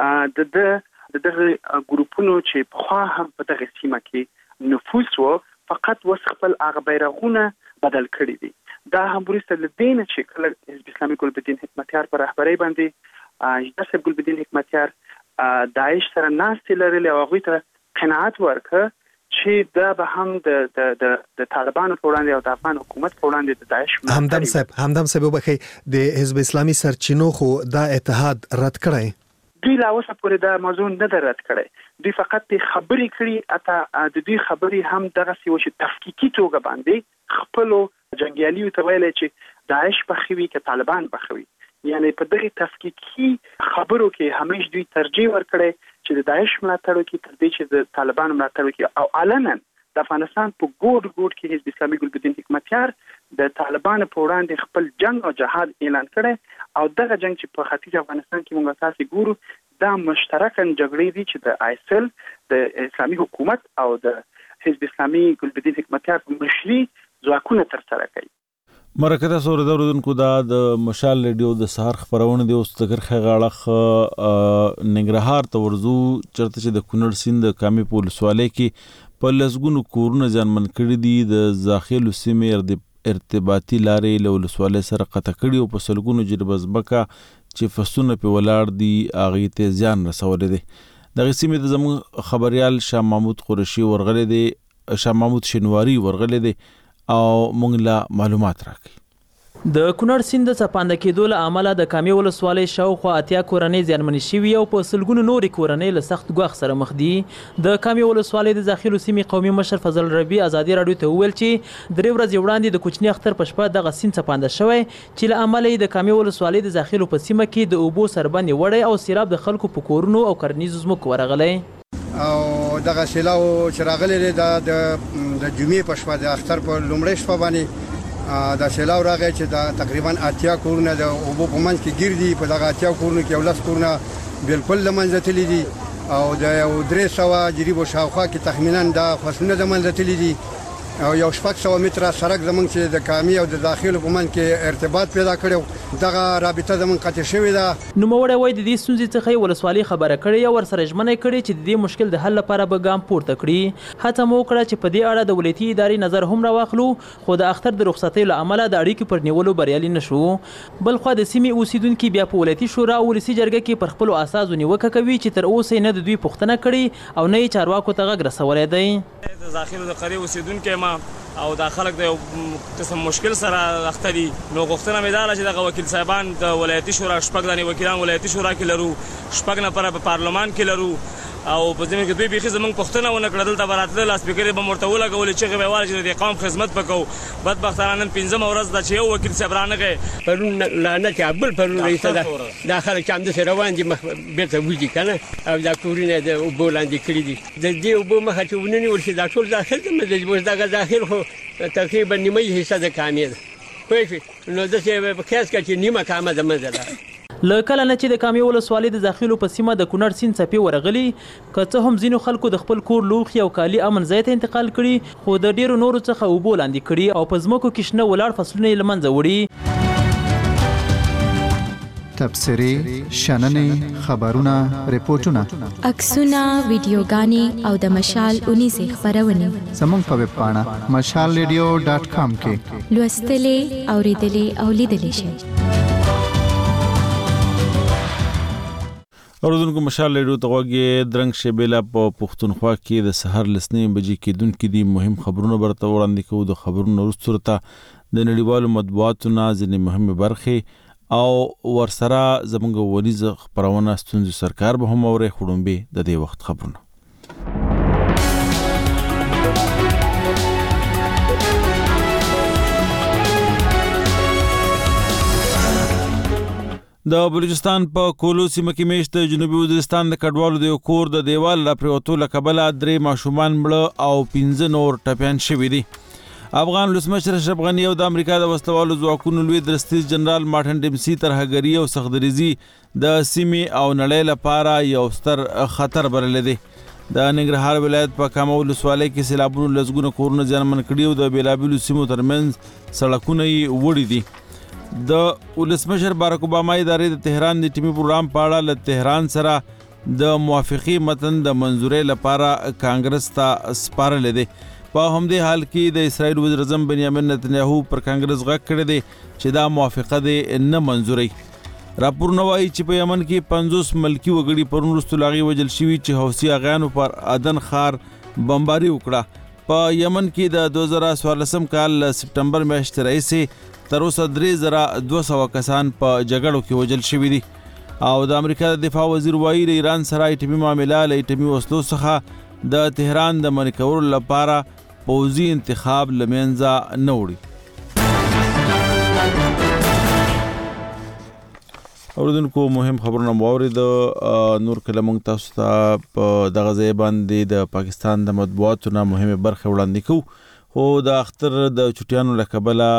دغه ګروپونو چې په خوا هم په دغه سیمه کې نفوذ و فقط وس خپل هغه بیرغونه بدل کړي دي دا هم وروسته له دې نه چې کله حزب اسلامي ګلبدین حکمتیار په رهبرۍ باندې اجداس ګلبدین حکمتیار داعش سره ناستې لرلې او هغوی ته قناعت ورکړه چې دا به هم د طالبانو په وړاندې او د افغان حکومت په وړاندې د داعش همدم صاحب وبخي د حزب اسلامي سرچینو خو دا اتحاد رد کړی دوی لا اوسه پورې دا موضوع نه ده رد کړی دوی فقط د خبرې کړي اته د دوی خبرې هم دغه سی و چې تفکیکی توګه باندې خپل جنگیالیو ته ویل چې داعش بخوي که طالبان بخوي یعنی په دغه تفکیکی خبرو کې همیش دوی ترجیح ورکړي چې د داعش ملاتړ وکړي تر دې چې د طالبان ملاتړ وکړي او علنا د افغانستان په ګوډ کې حزب اسلامي ګلبدین حکمتیار د طالبان په وړاندې خپل جنگ او جهاد اعلان کړي او دغه جنگ چې په ختیځ افغانستان کې موږ تاسو ګورو دا مشترکاً جګړې دي چې د آیسل د اسلامي حکومت او د حزب اسلامي ګلبدین حکمتیار په مشرۍ ځواکونه ترسره کوي. مرکه تاسو اوریدونکو دا د مشال ریډیو د سهار خبرونه دی اوس د کرخه غاړه ننګرهار ته ورزو چرته چې د کونړ سیند د کامې په ولسوالۍ کې په لسګونو کورونه ځانمن کړي دي د زاخیلو سیمې ارتباطي لارې له ولسوالۍ سره قطع کړي او په سلګونو جربه ځمکه چې فصلونه په ولاړ دي هغې ته زیان رسولی دی. دغې سیمې ته زموږ خبریال شاه محمود قریشي ورغلی دی شاه محمود شینواري ورغلی دی او موږ له معلومات راکړي. د کونړ سیند د څپانده کېدو له امله د کامې ولسوالۍ شاوخوا 80 کورنۍ زیانمنې شوي او په سلګونو نورې کورنۍ له سخت ګواښ سره مخ دي. د کامې ولسوالۍ د زاخیلو سیمې قومي مشر فضل ربي ازادي راډیو ته وویل چې 3 ورځې وړاندې د کوچني اختر په شپه دغه سیند څپانده شوی چې له امله د کامې ولسوالۍ د زاخیلو په سیمه کې د اوبو سربند وړی او سیلاب د خلکو په کورونو او کرنیزو ځمکو ورغلی او دغه سیلاب چې راغلی دی د جمعې په شپه د اختر په لومړۍ شپه باندې دا سیلاب راغی چې دا تقریبا 80 کورونه د اوبو په منځ کې ګیر دي په دغه 80 کورونو کې 10 کورونه بالکل له منځه تللي دي او د 300 جریبو شاوخوا کې تخمینا دا فصلونه د منځه تللي دي او یو 600 متره سړک زمونږ چې د کامي او د داخلو په منځ کې ارتباط پیدا کړو دغه رابطه زمونږ قطع شوې ده. نوموړی وایي د دې ستونزې څخه ولسوالۍ خبره کړې او ورسره ژمنه کړې چې د دې مشکل د حل لپاره به ګام پورته کړي. هڅه مو وکړه چې په دې اړه د ولایتي ادارې نظر هم راواخلو خو د اختر د رخصتۍ له امله د اړیکو پر نیولو بریالي نشو. بلخوا د سیمې اوسیدونکي بیا په ولایتي شورا او ولسي جرګه کې پر خپلو اساسو نیوکه کوي چې تر اوسه نه د دوی پوښتنه کړې او نه یې چارواکو ته غږ رسولی دی. د زاخیلو د قریې اوسیدونکی ما او دا خلک د یو قسم مشکل سره اخته دي نو غوښتنه مې دا ده چې دغه وکیل صاحبان د ولایتي شورا 6 دانې وکیلان ولایتي شورا کې لرو 6 نفره په پارلمان کې لرو او په زمين کې دوی بيخي زمونږ پښتنه ونه کړل دلته براتله لاس فکرې به مرته ولګول چې غوې واره چې د قوم خدمت وکاو بدبختانه نن 15 ورځ د چې یو وکیل صاحب رانغه پرون لعنه کابل پرون رئیس ده داخله چې هم د روان دي بیرته وځي کنه او دا کورونه د وبولاندې کړی دي د دې وب مخه چې ونني ورشي دا ټول داخل د مزدګه داخل خو تقریبا نیمه حصہ د کامیل خو نو د څه په خاص کې نیمه کامه د مزله له کله نه چې د کامې ولسوالۍ د زاخیلو په سیمه د کونړ سیند څپې ورغلي که څه هم ځینو خلکو د خپل کور لوښي او کالي امن ځای ته انتقال کړي خو د ډیرو نورو څخه اوبو لاندې کړي او په ځمکو کې شنه ولاړ فصلونه یې له منځه وړي. تبصرې، شننې، خبرونه، ریپورټونه، عکسونه، ویډیوګانې او د مشال 19 خبرونه زموږ په ویب پاڼه mashalradio.com کې لوستلې، اوریدلې او لیدلې شئ. اوردونکو مشال ریډیو ته غوږی درنګ شبیلا په پښتونخوا کې د سحر لسنې بجې کې دونکو دي مهم خبرونه برته وړاندې کوو. د خبرونو وروسته د نړیوالو مطبوعاتو نه ځینې مهمه برخې او ورسره زموږ ونیز خبرونه ستونزې سرکار به هم اوري خړومبي د دې وخت خبرونه. د بلوچستان په کولو سیمه کې میشت جنوبي وزیرستان د کډوالو د کور د دیوال لا پریوتو لکبل درې ماشومان مړه او 15 نور ټپيان شوي دي. افغان ولسمشر اشرف غنی او د امریکا د وسلوالو ځواکونو لوی درستیز جنرال مارټن ډیمسي ترهګری او سخدریزي د سیمې او نړۍ لپاره یو ستر خطر بلل دي. د ننګرهار ولایت په کامه ولسوالۍ کې سیلابونو لزګونه کورونه ځانمن کړي او د بیلابیلو سیمو ترمنځ سړکونه یې وړي دي. د ولسمشر باراک اوباما ادارې د تهران د ټیمي پروګرام په اړه له تهران سره د موافقي متن د منزورۍ لپاره کانګرس ته سپارل دي. په همدې حال کې د اسرائیل وزیر اعظم بنیامین نتنیاهو پر کانګرس غږ کړی دی چې دا موافقه دې نه منزوري. راپورونه وایي چې په یمن کې 50 ملکی وګړي پرون وروسته لاغي وجل شوي چې حوثي اغیانو پر عدن ښار بمباري وکړه. په یمن کې د 2014 کال سپټمبر میاشتې راهیسې تر اوسه 3200 کسان په جګړو کې وژل شوي دي او د امریکا د دفاع وزیر وایي د ایران سره ایټمي معامله له ایټمي وسلو څخه د تهران د منع کولو لپاره پوځي انتخاب له منځه نه وړي. اوردونکو مهم خبرونه واورید. نور کله موږ تاسو ته په دغه ځای باندې د پاکستان د مطبوعاتو نه مهمه برخه وړاندې کوو. خو د اختر د چټیانو لکبله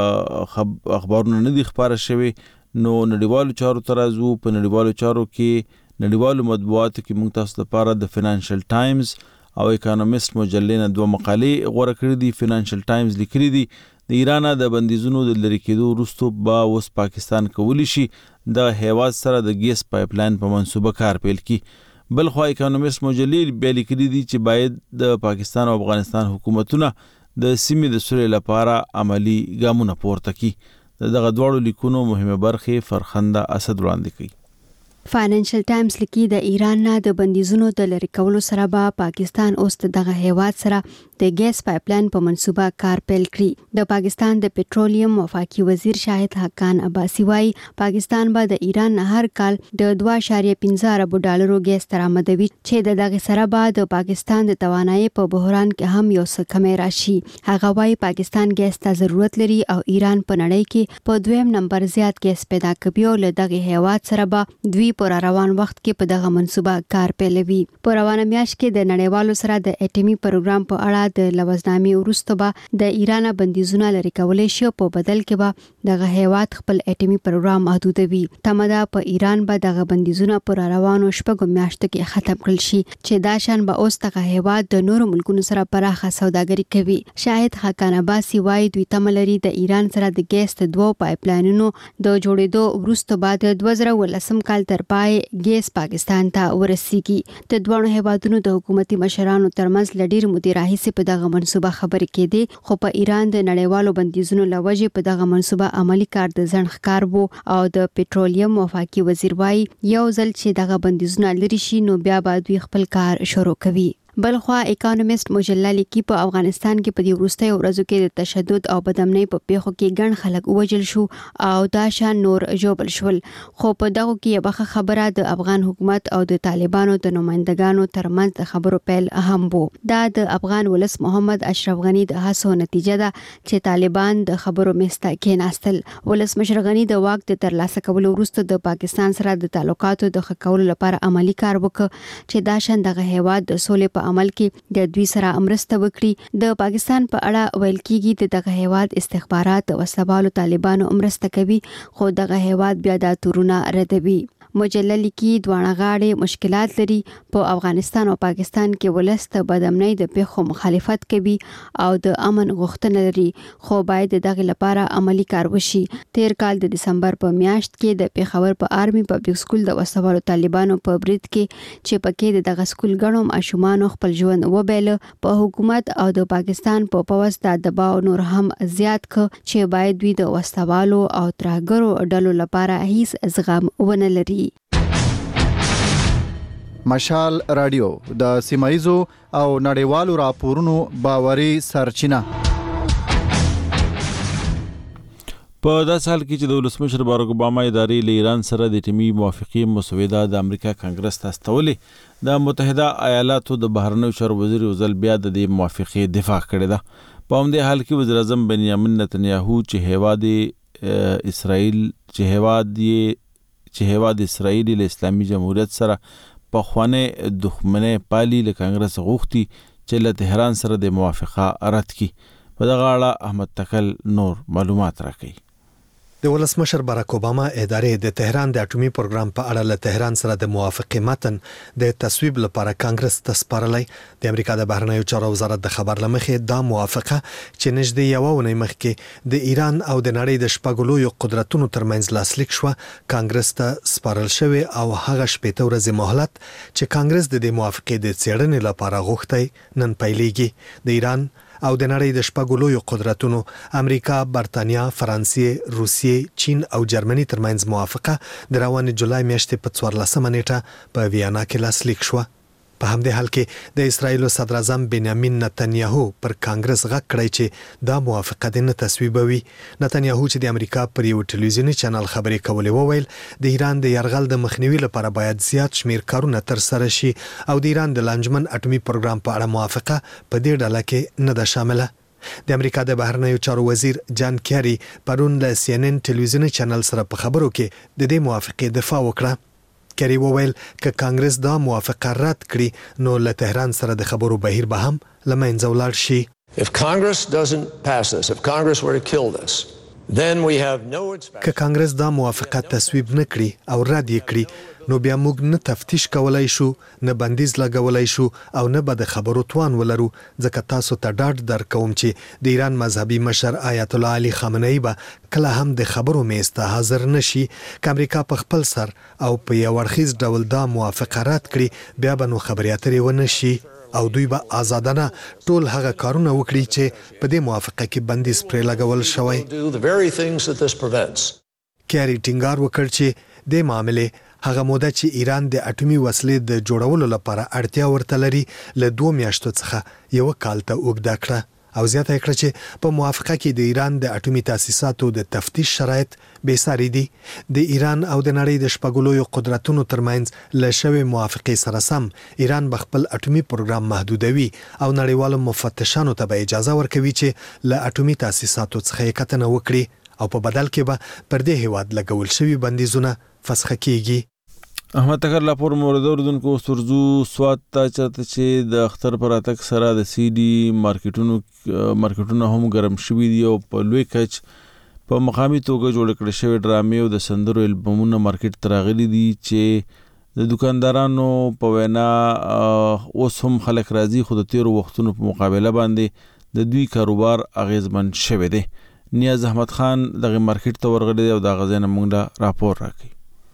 اخبارونه نه دي خبره شوي نو نړیوالو چارو ترازو په نړیوالو چارو کې نړیوالو مطبوعاتو کې موږ تاسو لپاره د فینانشل ټایمز او اکانومیست مجلې نه 2 مقالې غوړه کړې دي. فینانشل ټایمز لیکلي دي د ایران د بندیزونو د لری کېدو وروسته به اوس پاکستان کولی شي د هیواد سره د ګیس پایپ لاین په منصوبه کار پیل کړي. بلخو اکانومیست مجلې بیا لیکلي دي چې باید د پاکستان او افغانستان حکومتونه د سیمې د سولې لپاره عملی ګامونه پورته کړي. دغه دواړو لیکونو مهمه برخې فرخنده اسد وړاندې کړي. فاینانشل ټایمز لیکي د ایران نه د بندیزونو د لری کولو سره به پاکستان اوس دغه هیواد سره د ګیس پایپ لاین په منصوبه کار پیل کړي. د پاکستان د پټرولیم وفاقي وزیر شاهد حقان عباسی وايي پاکستان به د ایران نه هر کال د 2.15 ارب ډالرو ګیس ترامدوي چې دغه سره به د پاکستان د توانایي په بحران کې هم یو څه کمی راشي. هغه وايي پاکستان ګیس ته ضرورت لري او ایران په نړۍ کې په دویم نمبر زیات ګیس پیدا کوي او له دغه هیواد سره به دوی پر روان وخت کې په دغه منصوبه کار پیلوي. په روانه میاشت کې د نړیوالو سره د اټومي پروګرام په اړه د لوزنامې وروسته به د ایران بندیزونه لري کولای شي په بدل کې به دغه هیواد خپل اټومي پروګرام محدودوي. تمدا په ایران به دغه بندیزونه پر روانو شپږو میاشتو کې ختم کړل شي چې دا شان به اوس دغه هیواد د نورو ملکونو سره پراخه سوداګري کوي. شاهد حقان عباسی وايي دوی تمه لري د ایران سره د ګیس د 2 پایپ لاینونو د جوړېدو وروسته بعد 2019 کال تر پای ګیس پاکستان ته ورسیږي. د دوه هیوادونو د حکومتي مشرانو ترمنځ لډیر مدیر راهیسي په دغه منصوبه خبرې کېدې خو په ایران د نړیوالو بندیزونو لوجه په دغه منصوبه عملی کار د ځن ښکار وو او د پټرولیم وفاقي وزیر وايي یو ځل چې دغه بندیزونه لري شي نو بیا به دوی خپل کار شروع کوي. بلخوا اکانومیست مجله لیکي په افغانستان کې په دې وروستیو ورځو کې د تشدد او بدامنۍ په پیښو کې ګڼ خلک وژل شو او دا شان نور ژوبل شول. خو په دغه کې یوه خبره د افغان حکومت او د طالبانو د نمائندګانو ترمنځ د خبرو پیل اهم وو. دا د افغان ولس محمد اشرف غنی د هڅو نتیجه ده چې طالبان د خبرو مسته کېناستل. ولسمشر غنی د واک د ترلاسه کولو وروسته د پاکستان سره د تعلقاتو د ښه کولو لپاره عملی کار وکړ چې دا شان دغه هیواد د سولې په عمل کې د دوی سره امرسته وکړي. د پاکستان په اړه ویل کېږي د دغه هیواد استخبارات او وسلوالو طالبانو امرسته کوي خو دغه هیواد بیا د تورونه ردوي. مجله لیکي دوه غاړې مشکلات لري. په افغانستان او پاکستان کې ولست بدامنۍ د پیښو مخالفت کوي او د امن غوښتنه لري خو باید دغه لپاره عملی کار وشي. تیر کال د دسمبر په میاشت کې د پیښور په آرمي پبلک سکول د وسلوالو طالبانو په برید کې چې پکې دغه سکول غړو ماشومان خپل ژوند وبیل په حکومت او د پاکستان په پوسټ د دباو نور هم زیات ک چې باید دوی د وسلوالو او ترهګرو ډلو لپاره هیڅ زغم ونه لري. مشال رادیو د سیمایزو او نړیوالو راپورونو باوري سرچینه. په داسې حال کې چې د ولسمشر باراک اوباما ادارې له ایران سره د ټیمي موافقې مسوده د امریکا کانګرس ته استولې، د متحده ایالاتو د بهرنیو چارو وزیر یو ځل بیا د دې موافقې دفاع کړې ده. په همدې حال کې وزیر اعظم بنیامین نتنیاهو چې هیواد اسرائیل له اسلامي جمهوریت سره پخوانۍ دښمنۍ پالي له کانګرس غوښتي چې له تهران سره د موافقه رد کړي. په دغه اړه احمد تکل نور معلومات راکوي. د ولسمشر باراک اوباما ادارې د تهران د اټومي پروګرام په اړه له تهران سره د موافقې متن د تصویب لپاره کانګرس ته سپارلی. د امریکا د بهرنیو چارو وزارت د خبر له مخې دا موافقه چې نږدې یوه اونۍ مخکې د ایران او د نړۍ د شپږو لویو قدرتونو ترمنځ لاسلیک شوه، کانګرس ته سپارل شوې او هغه 15 ورځې مهلت چې کانګرس د دې موافقې د څېړنې لپاره غوښتی نن پیلېږي. د ایران او د نړۍ د شپږو لویو قدرتونو امریکا، برتانیا، فرانسې، روسیې، چین او جرمني ترمنځ موافقه د روانې جولای میاشتې په 14 نیټه په ویانا کې لاسلیک شوه. په همدې حال کې د اسرائیل صدر اعظم بنیامین نتنیاهو پر کانګرس غږ کړی چې دا موافقه د نه تصویبوي. نتنیاهو چې د امریکا پر یو ټلویزیوني چینل خبرې کولې وویل د ایران د یرغل د مخنیوي لپاره باید زیات شمیر کارونه تر سره شي او د ایران د لانجمن اټومي پروګرام په اړه موافقه په دې ډله کې نه ده شامله. د امریکا د بهرنیو چارو وزیر جان کیری پرون له CNN ټلویزیوني چینل سره په خبرو کې د دې موافقې دفاع وکړه. کیری وویل که کانګرس دا موافقه رد کړي نو له تهران سره د خبرو بهیر به هم له منځه ولاړ شي. If Congress doesn't pass this, if Congress were to kill this, then we have no inspection. که کانګرس دا موافقه تصویب نه کړي او رد یې کړي نو بیا موږ نه تفتیش کولای شو، نه بندیز لګولای شو او نه به د خبرو توان ولرو، ځکه تاسو ته ډاډ درکوم چې د ایران مذهبي مشر آیت الله علي خامنه‌ای به کله هم د خبرو میز ته حاضر نشي. که امریکا په خپل سر او په یو اړخیز ډول دا موافقه رد کړي بیا به نو خبرې اترې ونه شي او دوی به آزادانه ټول هغه کارونه وکړي چې په دې موافقه کې بندیز پرې لګول شوی. کیری ټینګار وکړ چې د معاملې هغه موده چې ایران د اټومي وسلې د جوړولو لپاره اړتیا ورته لري له 2 میاشتو څخه 1 کال ته اوږده کړه او زیاته کړه چې په موافقه کې د ایران د اټومي تاسیساتو د تفتیش شرایط بې ساري دي. د ایران او د نړۍ د شپږو لویو قدرتونو ترمنځ له شوې موافقې سره سم ایران به خپل اټومي پروګرام محدودوي او نړیوالو مفتشانو ته به اجازه ورکوي چې له اټومي تاسیساتو څخه یې کتنه وکړي او په بدل کې به پر دې هیواد لګول شوي بندیزونه فسخه کیږي. احمد تکر لاپور مورد اوردونکو سرزو سوات ته چرته چې د اختر پر اتک سره د سی ډي مارکیټونو هم ګرم شوي دي او په لوی کچ په مقامي توګه جوړ کړل شوی ډرامې او د سندرو البومونه مارکیټ ته راغلي دي چې د دکاندارانو په وینا اوس هم خلک راځي خو د تیرو وختونو په مقابله باندې د دوی کاروبار اغیزمن شوی دی. نیاز احمد خان دغه مارکیټ ته ورغلی او د غزنه مونږ راپور راکړي.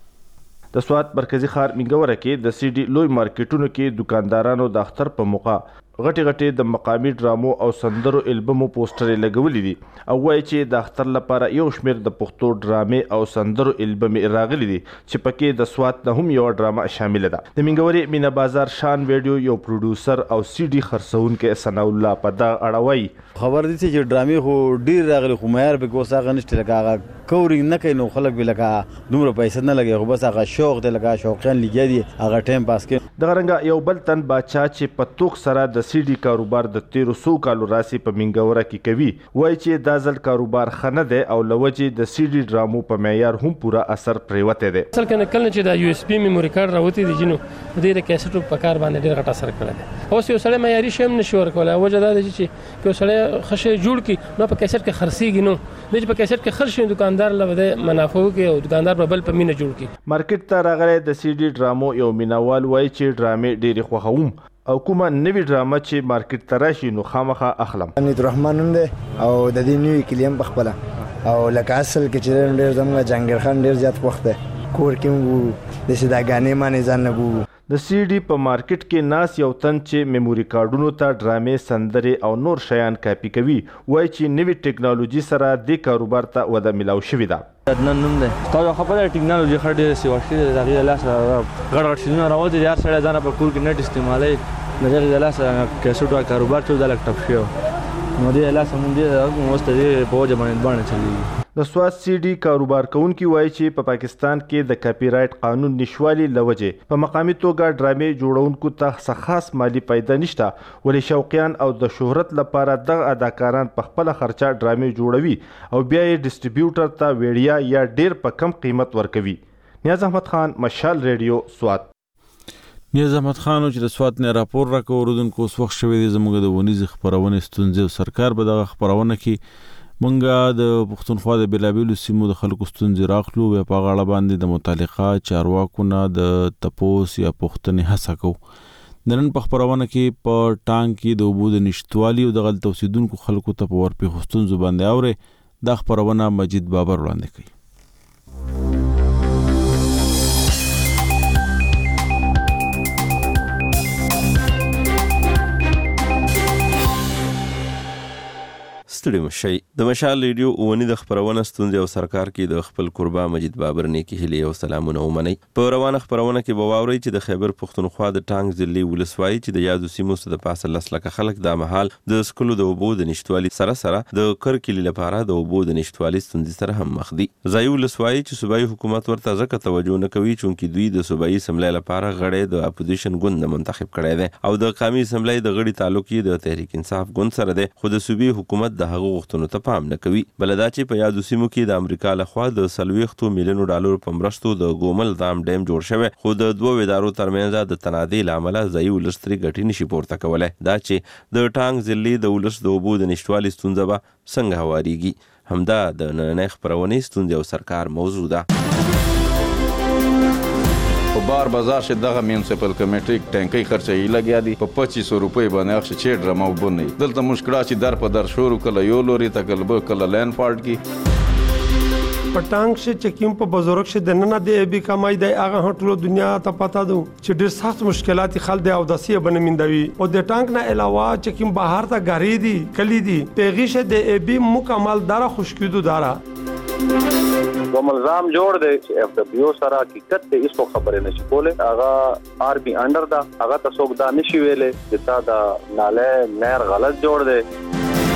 د سوات مرکزی ښار منګوره کې د سی ډي لوی مارکیټونو کې دکاندارانو د اختر په موقع غټي د مقامی ډرامو او سندرو البومو پوسټرې لګولې دي او وایي چې د اختر لپاره یو شمیر د پښتو ډرامې او سندرو البوم راغلي دي چې پکې د سوات نه هم یو ډرامه شامل ده. د منګوري مینا بازار شان ویډیو یو پروډوسر او سی ډي خرڅونکو ثنا الله په دا اړوي خبر دي چې ډرامې خو ډیر راغلي خو معیار به کوساغه نشته لکه کورینګ نه کوي نو خلک به لکه دومره پیسې نه لګي خو بس هغه شوق دی لکه شوقیان لګي دي هغه ټایم پاس کوي. د غرنګ یو بل تن باچا چې په توک سره د سی ډي کاروبار د 1300 کالو راسي په منګوره کې کوي وایي چې دا ځل کاروبار خنه دی او لوجې د سی ډي ډرامو په معیار هم پورا اثر پریوته دی. اصل کنه کله چې د یو اس بي میموري کارت راوتی دي جنو د کیسټو په کار باندې ډیر غټ اثر کړی دی. اوس یو سړی معیاري شیم نشي ورکولای وجه دا دی چې یو سړی خشه جوړ کی نو په کیسټ کې خرڅيږي نو د په کیسټ کې خرڅ دکاندار لوده منافع کوي او دکاندار په بل په مینه جوړ کی. مارکیټ ته راغلی د سی ډي ډرامو یو مینوال وایي چې ډرامې ډېرې خوښوم او کومه نوې ډرامه چې مارکیټ ته راشي نو خامخا اخلم. امید رحمان هم دی او د دې نوې کلیم په خپله او لکه اصل کې چې ډېر زموږ جهانګیر خان ډېر زیات خوښ دی کور کې موږ داسې دا ګانې مانې ځان نه ګورو. د سی ډي په مارکیټ کې ناس یو تن چې میموري کارډونو ته ډرامې سندرې او نور شیان کاپي کوي وایي چې نوې ټیکنالوژي سره د کاروبار ته وده ملاو شوې ده. عدنان نوم دی تاسو خبره ټکنالوژي خړ ډېر سی واشي د هغه لاس غړ غړ شنو راوځي یار سره ځان په کور کې نت استعمالي نظر د لاس کیسټو کاروبار ټول د لکټاپ شو نو دی لاس مونږ دی مستدي په وجه باندې چلی د سواد سی ډي کاروبار کوونکي وایي چې په پاکستان کې د کاپی رائټ قانون نشوالي لوجه په مقامي توګه ډرامې جوړونکو ته خاص مالی پیدا نشته ولې شوقیان او د شهرت لپاره دغه اداکاران په خپل خرچه ډرامې جوړوي او بیا یې ډسټریبیوټر ته ویډیا یا ډیر په کم قیمت ورکوي. نیاز احمد خان، مشال ریډیو، سواد. نیاز احمد خان چې د سواد نه راپور راکو اوردونکو اوس وخت شوی دی زموږ د ونیز خبرونه ستونزې او سرکار به دغه خبرونه کې مونږه د پښتونخوا د بلابلو سیمو د خلکو ستونزې راخلو بیا په غاړه باندې د متعلقه چارواکو نه د تپوس یا پوښتنې هڅه کوو. د نن په خبرونه کې په ټانک کې د اوبو د نشتوالي او د غلط اوسیدونکو خلکو ته په ورپېښو ستونزو باندې اوري دا خبرونه مجید بابر وړاندې کوي. ستړي مشي د مشال ریډیو اونې د خبرونه ستونزې او سرکار کې د خپل قربا مجید بابر نیکی هلي او سلامونه ومني. په روانه خبرونه کې به واوري چې د خیبر پښتونخوا د ټانک ضلعي ولسوالۍ چې د یادو سیمو څخه د پاسه 10 لکه خلک د مهال د سکولو د اوبو د نشټوالي سره د کرکلي لپاره د اوبو د نشټوالي ستونزې سره هم مخ دي. ځای ولسوالۍ چې صوبایي حکومت ورته ځکه توجه نه کوي چې دوی د صوبایي اسمبلی لپاره غړي د اپوزیشن ګوند منتخب کړي دي او د قومي اسمبلی د غړي تعلق د تحریک انصاف ګوند سره دی خو د صوبایي حکومت د هغه غوښتنو ته پام نه کوي. بلدا چې په یادو سیمو کې د امریکا لخوا د 40 میلیونو ډالر په مرستو د ګومل دام ډیم جوړ شوی خو د دوه ادارو ترمنځ د تنازع لامل ځای ولستري ګټي نشي پورته کولای. دا چې د ټانک ضلعي د ولس د اوبو د نشټوالي ستونزه به څنګه هواريږي همدا د نننۍ خبرونې ستونزې او سرکار موضوع ده. په بار بازار شه دغه میونسپل کمیټې ټانکۍ خرچي لګیا دي په 2500 روپۍ باندې اخ چې ډرامه وبني دلته مشکله چې در په در شروع کله یو لوري ته کله لین فالټ کی په ټانک شه چکیم په بزرګ شه د نن د ابي کمای د هغه هټلو دنیا ته پتا دو چې ډېر سخت مشکلات خل د او داسي بنمیندوي او د ټانک نه علاوه چکیم بهر ته غری دي کلی دي پیغی شه د ابي مکمل دره خوشکیدو دارا کوم الزام جوړ دی چې اف دبليو سره حقیقت ته هیڅ خبره نشي کوله هغه آر بي انډر دا هغه تاسو دا نشي ویلې چې تا دا ناله نهر غلط جوړ دی.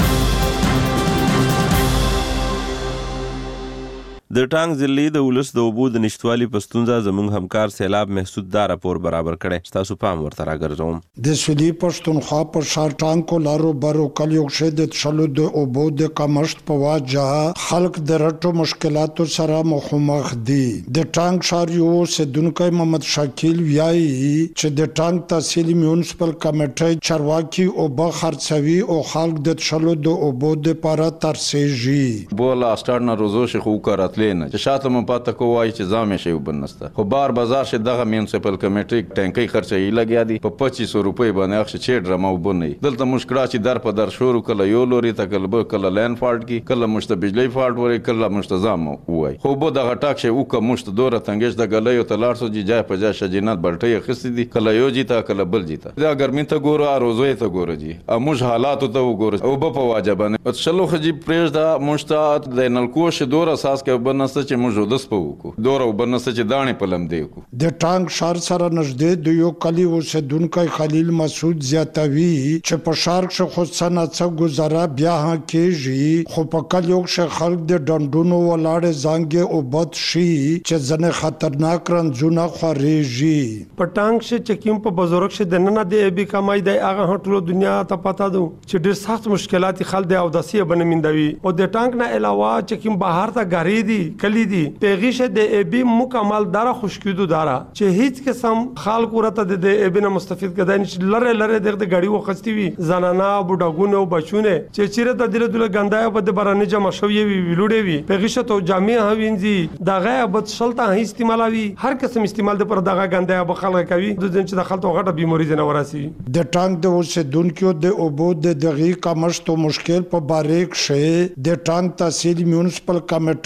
د ټانک ضلعي د ولس د اوبو د نشټوالي په ستونزه زموږ همکار سیلاب محسود دا راپور برابر کړي تاسو پام ورته راګرځوم. د سولي پښتونخوا په شار ټانکو لارو برو کلیو شه د شلو د اوبو د کمښت په واجه خلک د رټو مشکلاتو سره مخامخ دي. د ټانک شار یو سدونکو محمد شاکیل ویایي چې د ټانک تحصیل میونسپل کمیټه چارواکي او به خرڅوي او خلک د شلو د اوبو د لپاره ترسيږي. بولا سټارن روزو شي خو کارت لینه چې شاته مو پاته کوی چې ځامې شي وبنسته خو بار بازار شه دغه میونسپل کمیټې ټانکۍ خرچي لګیا دي په 2500 روپۍ باندې اخ چې ډرامه وبني دلته مشکله چې در په در شروع کله یو لوري ته کله لین فالټ کی کله مشته بجلی فالټ وری کله مشتزام وای خو به دغه ټاک شه او کوم مشته دوره تنګش د غلې او تلار سو جای په جای شجینات بلټي خستی دي کله یو جیتا کله بل جیتا دا ګرمي ته ګورو روزوي ته ګورو جی اموج حالات ته وګورو او په واجبانه شلو خجی پرېز دا مشتات د نلکو شه دوره اساس کې وبنسته چې موږ د سپوکو دوره وبنسته چې دانې پلم دی کو د ټانک شار سره نږدې د یو کلی اوسیدونکو خلیل مسعود زیاتوي چې په شارک شه خو سنت گزاره بیا کېږي خو په کلیو شه خلک د ډنډونو ولاړ زنګ او بد شي چې ځنه خطرناک رنځونه خوريږي. په ټانک شه چکیم په بزرګ شه د نن د ابي کمای د هغه هټلو دنیا ته پتا دو چې ډېر سخت مشکلات خل د او داسي بنمیندوي او د ټانک نه علاوه چکیم بهر ته غری دي کلی دي پیغیشه د ابي مکمل دره خوشکیدو دارا چې هیڅ قسم خلک ورته د ابي نه مستفید کدان چې لره د غړي وخستی وي زنانا بډاګونه او بچونه چې چیرې د دله دله غندای په د برانه جمع شوی وي ویلوډي وي پیغیشه ته جامع هوینځي دغه ابد شلته استعمالوي هر قسم استعمال د پر دغه غندای په خلک کوي د ځین چې د خلکو غټه بیماری نه وراسي. د ټانک د اوسیدونکو د اوبو د دغه کمښت او مشکل په باریک شه د ټانک تحصیل میونسپل کمیټه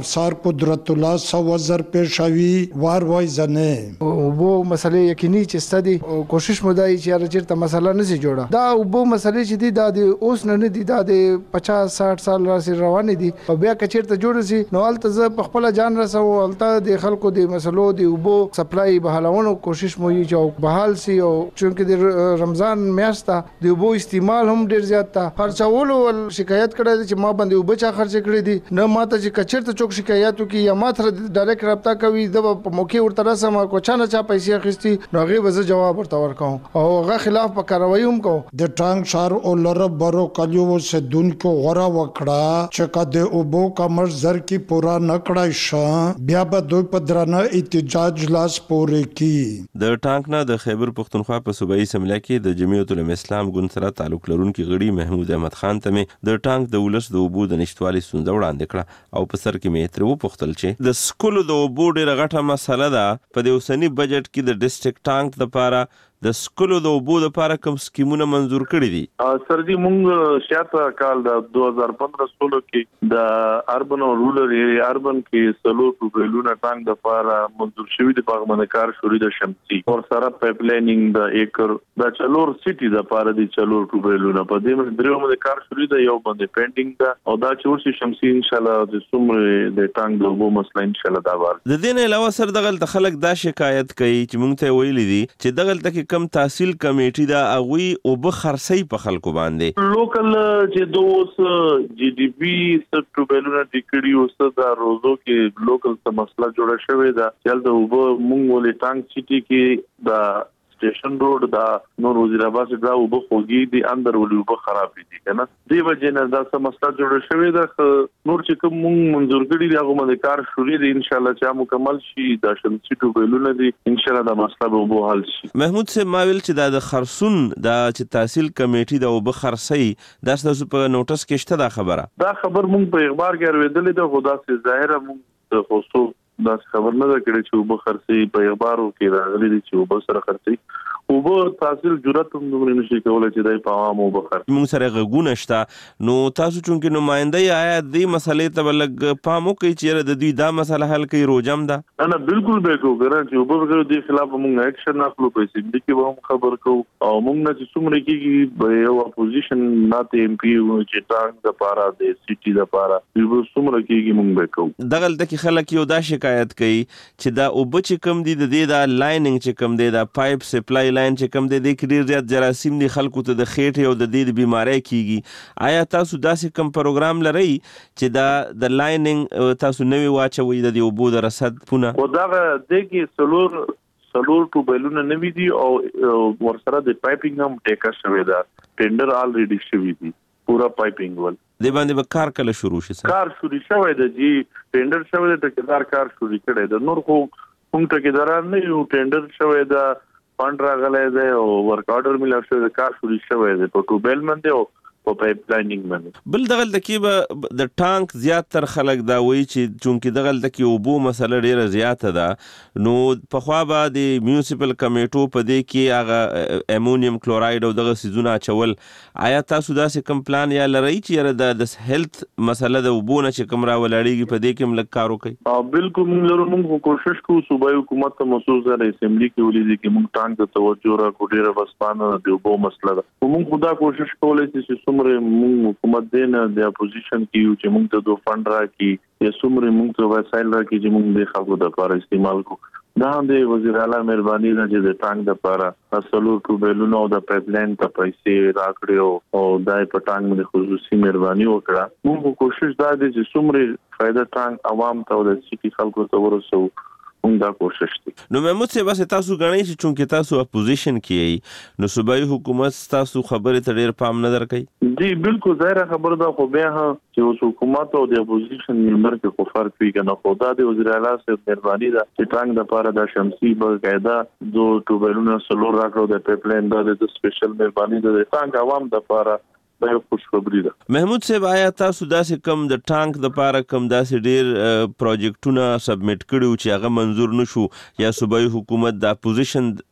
افسر قدرت الله سوزر پیشوي وار وای زنه وبو مسلې یقیني چې ستدي کوشش مودای چې چیرته مسله نشي جوړه دا وبو مسلې چې دي دا د اوس نه دي دا د 50-60 سال راسي روان دي او بیا کچیرته جوړ شي نو الته ز په خپل جان رسو الته د خلکو د مسلو د وبو سپلای بهالونو کوشش مو یې جو بحال سي او چونکه د رمضان میاشت د وبو استعمال هم ډیر زیات تا خرچولو شکایت کړی چې ما باندې وبو چا خرچ کړی دي نه ماته چې کچیرته چوک شکایتو کې یا ماته ډایرکټ رابطه کوي د په موقع ورته رسم کو چا نه چا پیسې اخیستي نو هغه به جواب ورته ورکوم او هغه خلاف په کاروایی هم کو د ټانک شهر او لره برو کلیو سدونکو غورا وکړه چې کده وبو کمر زر کی پورا نکړای ش بیا به دوی په درانه احتجاج لاس پورې کی د ټانک نه د خیبر پختونخوا په صوبایي اسمبلی کې د جمعیت الاسلام ګوند سره تعلق لرونکي غړي محمود احمد خان ته د ټانک د ولس د وبو د نشټوالي ستونزه وړاندې کړه او په سر کې مې تر وپوښتل چې د سکولو د وبو ډېره غټه مسله ده په د اوسني بجټ کې د ډسټرکټ ټانک لپاره د سکولو د وبو لپاره کوم سکیمونه منظور کړي دي سر جی مونږ شاته کال د 2015-16 کې د اربن او رورل ایریا اربن کې سلو پروګرامونه ټانک د لپاره منظور شوی د باغمن کار شوري د شمسي او سره پایپ لاینینګ د ایکر د چلور سټي د لپاره د چلور پروګرامونه په دې باندې درو باندې کار شوري د یو باندې پینډینګ دا او دا چورسي شمسي ان شاء الله د څومره د ټانک د وبو مسله ان شاء الله دا وار د دې نه علاوه سر دغه خلک دا شکایت کوي چې مونږ ته ویلي دي چې دغه کم تحصیل کمیټي دا اغوی او بخرسي په خلکو باندې لوکل چې دوس جی ډي پی سټوبلونه ټیکړي اوس دا روزو کې لوکل څه مسله جوړه شوې ده چې د وبو مونږ ولې ټانک سيټي کې دا سټیشن روډ دا نور وزیر آباد دا وبو خوږي دي اندر ولې وبو خراب دي کنه دی وجه نه دا څه مسله جوړه شوې ده نور چې کوم مونږ منظور کړي دی هغه باندې کار شروع دي ان شاء الله چې مکمل شي دا شمسي ټوبلونه دي ان شاء الله دا مسله به وبو حل شي محمود سے ماویل چې دا د خرسون دا چې تحصیل کمیټي دا وبو خرسي دا څه په نوټس کې شته دا خبر مونږ په اخبار کې اوریدلې ده خدا سي ظاهره مونږ د خصوص دا خبر نه کړي چې وبو خرسي په اخبارو کې راغلي دي چې وبو سره خرسي وبو تحصیل جرأت هم دومره نشي کولای چې دای په عام وبو خرسي موږ سره غوونه شته نو تاسو چونکه نمائنده آیا دې مسلې ته ولګ پامو کوي چې د دوی دا مسله حل کوي روجم ده نه بالکل به کو ګران چې وبو د خلاف موږ اکشن اخلو په سیمه کې به هم خبر کو او موږ نه چې څومره کېږي به یو اپوزیشن ناته ایم پی چې ټانک د پاره د سيټي د پاره وبو څومره کېږي موږ به کو دغه د خلک یو دا شکایت کوي چې دا وبو چې کم دي د دې دا لاینینګ چې کم دي دا پایپ سپلای لاین چې کم دي د ډیر زیات جراثیم دي خلکو ته د خېټې او د دې د بیماری کیږي آیا تاسو داسې کم پروګرام لرئ چې دا د لاینینګ تاسو نوی واچوي د دې وبو د رصد پونه او دا د کې سلور ټوبلونه نوی دي او ورسره د پایپینګ هم ټیکر شوی دا ټینډر الریډي شوی دي پورا پایپینګ ول د باندې به کار کله شروع شي کار شروع شوی دی جی ټینډر شوی دی ټکدار کار شروع کړي د نور خو کوم ټکداران نه یو ټینډر شوی دا فند راغلی دی او ورک آرډر مل شوی دی کار شروع شوی دی په ټوبل باندې او په پایپ لاینینګ باندې بل دغه لکه د ټانک زیات تر خلک دا وایي چې چونکی دغه لکه وبو مسله ډیره زیاته ده نو په خوا به د میونسپل کمیټو په دې کې هغه امونیم کلوراید او دغه سيزونه چول آیا تاسو داسې کوم پلان یا لرئ چې د هیلث مسله د وبو نه چې کوم راولړیږي په دې کې ملک کار وکړي بالکل موږ کوشش کوو صوبایي حکومت ته مخصوص د اسمبلی کې ولې چې موږ ټانک د توجه را کوډیره وسپانه د وبو مسله ده موږ خدا کوشش کولای چې موږ حکومت دین د اپوزیشن کیو چې موږ ته دو فند راکې یا څومره موږ ته وسایل راکې چې موږ د خلکو د لپاره استعمال کو دا د وزیر اعلی مهرباني ده چې د ټانک د لپاره اصلو ټوبلونو او د پایپ لاین ته پیسې راکړو او دای په ټانک د خصوصي مهرباني وکړه موږ کوشش دا دي چې څومره فائدہ ټانک عوام ته او د سيټي خلکو ته ورسو دا کوشش دي نو محمود صاحب بس تاسو غنئ چې چونکه تاسو اپوزیشن کې نو صوبایي حکومت تاسو خبره ته ډیر پام نه درکې جی بالکل ظاهر خبره ده خو بیا چې حکومت او د اپوزیشن ممبر کې خو فرق وی کنه خو دا د وزیر اعلی صاحب مهرباني ده چې ټانک د پاره د شمسي باقاعده دو ټوبلونه سلور راکړو د پایپ لاین د سپیشل مهرباني ده ټانک عوام د پاره دا یو خوشخبری ده محمود صاحب آیا تاسو داسې کم د ټانک د پاره کم داسې ډیر پروجیکټونه سبمیټ کړیو چې هغه منظور نشو یا صوبایي حکومت د اپوزیشن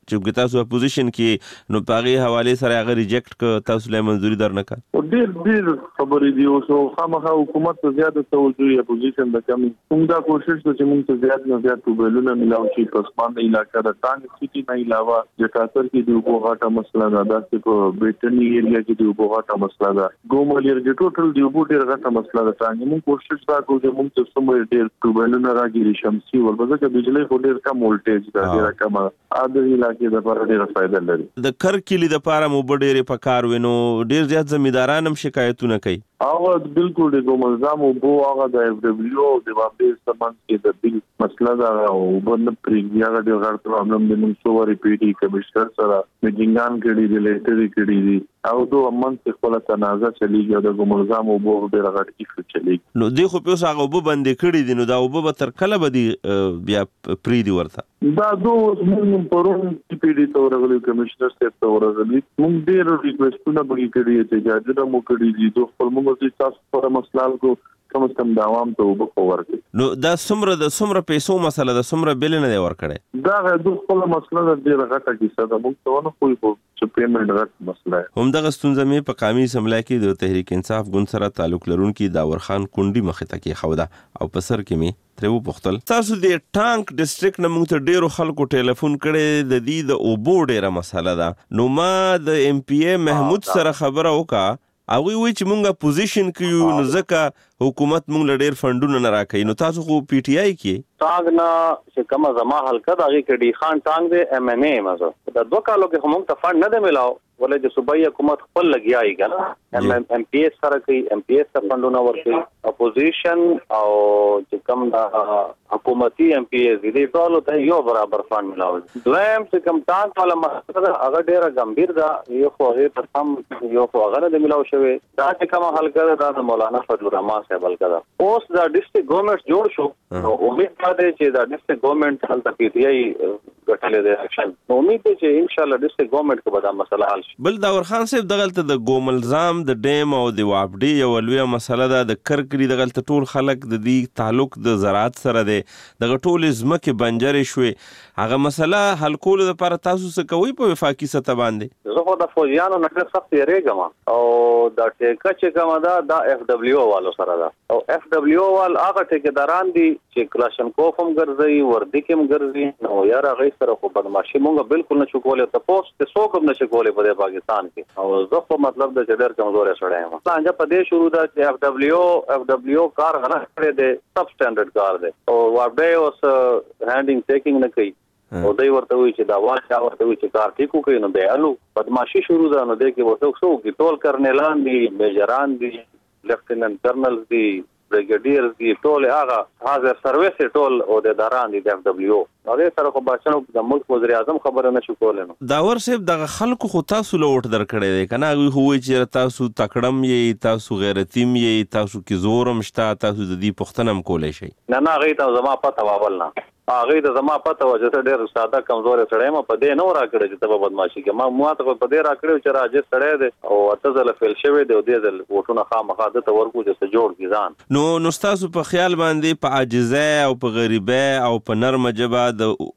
چې تاسو اپوزیشن کې نو پاغي حواله سره هغه ریجیکټ ک تاسو له منځوري درنه کا ډیر خبرې دی او خامخا حکومت ته زیاته توجه اپوزیشن د کمی څنګه کوشش چې موږ ته زیات نه زیات وبلونه ملاو شي پسمان علاقہ د ټانګ سيټي نه علاوه د کاثر کې د وبوغاټه مسله ده د بیٹنی ایریا کې د وبوغاټه مسله ده ګوملیر د ټوټل د وبوټر غټه مسله ده ټانګ موږ کوشش دا کوو چې موږ ته سمره ډیر وبلونه راګيري شمسي وربځه چې بجلی خو ډیر کم ولټیج ده ډیر کم اده علاقې د پر ډیر فائدہ لري د کر کلی د پاره مو ډېرې پکار وینو ډیر زیات زمیداران هم شکایتونه کوي هغه بالکل د ګوملزام او بو هغه د اف دبليو د واپس سمون کې د بل مسله دا او بل پریګیا د غړ پرابلم د منسووري پی ډي کمشنر سره میټینګان کړي دي لیټري کړي دي او دوه امن څخه خپل تنازع چلیږي د ګوملزام او بو د غړ کې چلیږي نو دی خو په هغه وب باندې کړي دي نو دا وب به تر کله به دی بیا پری دی ورته دا دوه موږ پرون پی ډي ته ورغلي کمشنر صاحب ته ورغلي موږ ډېر ریکوېسټونه به کړی چې اجازه مو کړی دي دوه خپل موږ تاسو پر مسلال کو کم از کم د عوام ته وبخو ورکړي نو دا څومره پیسو مسله د څومره بل نه دی ورکړي دا د خپل مسله د ډیره غټه کیسه ده موږ ته نه کوئی چې پیمنټ غټ مسله هم دغه ستونزه مې په قومي اسمبلی کې د تحریک انصاف ګوند سره تعلق لرونکي داور خان کونډي مخې ته کې خوده او په سر کې مې ترو پختل تاسو د ټانک ډیسټریکټ نه موږ ته ډیرو خلکو ټلیفون کړي د دې د اوبو ډیره مسله ده نو ما د ام پی ای محمود سره خبره وکړه او وی چې مونږه پوزیشن کیو نو ځکه حکومت مونږ لډیر فندونه نه راکې نو تاسو خو پی ټی آی کې ټانګ نه چې کومه زما حلقه د هغه کې ډی خان ټانګ د ام ان ای مزه د دوه کالو کې هم ته فند نه دی ملاو ولې چې صوبایي حکومت خپل لګیایي کنه ام پی ایس سره کوي ام پی ایس سره فندونه ورکوي اپوزیشن او چې کوم د حکومتي ام پی ایس دي ټول ته یو برابر فند ملاو دویم چې کوم ټانګ والا مسله هغه ډیره ګمبیر ده یو خو هغه تر هم یو خو هغه نه ملاو شوی دا چې کومه حلقه د مولانا فضل الرحمن صاحب حلقه ده اوس د ډیسټریکټ ګورنمنت جوړ شو نو امید ده چې د ډیسټریکټ ګورنمنت هلته پی ټی آی ګټلې ده اکشن نو امید ده چې ان شاء الله ډیسټریکټ ګورنمنت کې به دا مسله حل شي بل داور خان صاحب دغلت د ګوملزام د ډیم او د واپډي یو لوی مسله ده د کرکري دغلت ټول خلک د دې تعلق د زراعت سره ده دغه ټول زمکه بنجر شوي هغه مسله حل کول لپاره تاسو څه کوي په وفاقي سطح باندې زه خو د فوجیانو نه سخت یریږم او د ټیکه چې کومه ده د اف دبليو والو سره ده او اف دبليو وال هغه ټیکداران دي چې کلاشنکوف هم ګرځي وردی کې هم ګرځي نو یار هغه سره خو بدمعشي مونږ بالکل نه چوکولې ته پوسټ ته څوک هم نه چوکولې په پاکستان کې او زه خو مطلب د چډر کمزورې سره یم څنګه په دې شروع ده چې اف دبليو کار غره کړی دی سب سټانډرډ کار دی او واپډي اوس هانډینګ ټیکینګ نه کوي او دوی ورته وی چې دا واچا ورته وی چې کار ټیکو کوي نو به الو بدمعشي شروع ده نو دې کې وته څو کې ټول کرنلان دي میجران دي لیفټیننټ کرنل دي بریګیډیر دي ټول هغه حاضر سرویس ټول او د اداران دي د اف دبليو هغه سره خو بچنو د ملک وزیر اعظم خبره نشو کولای نو داور صاحب دغه خلکو خو تاسو له وټ درکړی دی کنه هغه هو چې تاسو تکړم یې تاسو غیرتیم یې تاسو کې زورم شته تاسو د دې پښتنم کولای شي نه هغه ته زما پته واول نه هغه د زما پته و چې ډېر ساده کمزورې سړی ما په دې نو راکړی چې ته بدمعشي کې ما ته په دې راکړی چې راځي سړی دی او اته ځله فیل شوی دی او دې ځل وټونه خامخا د ته ورکو چې جوړ کی ځان نو تاسو په خیال باندې په عاجزه او په غریبه او په نرمه جبه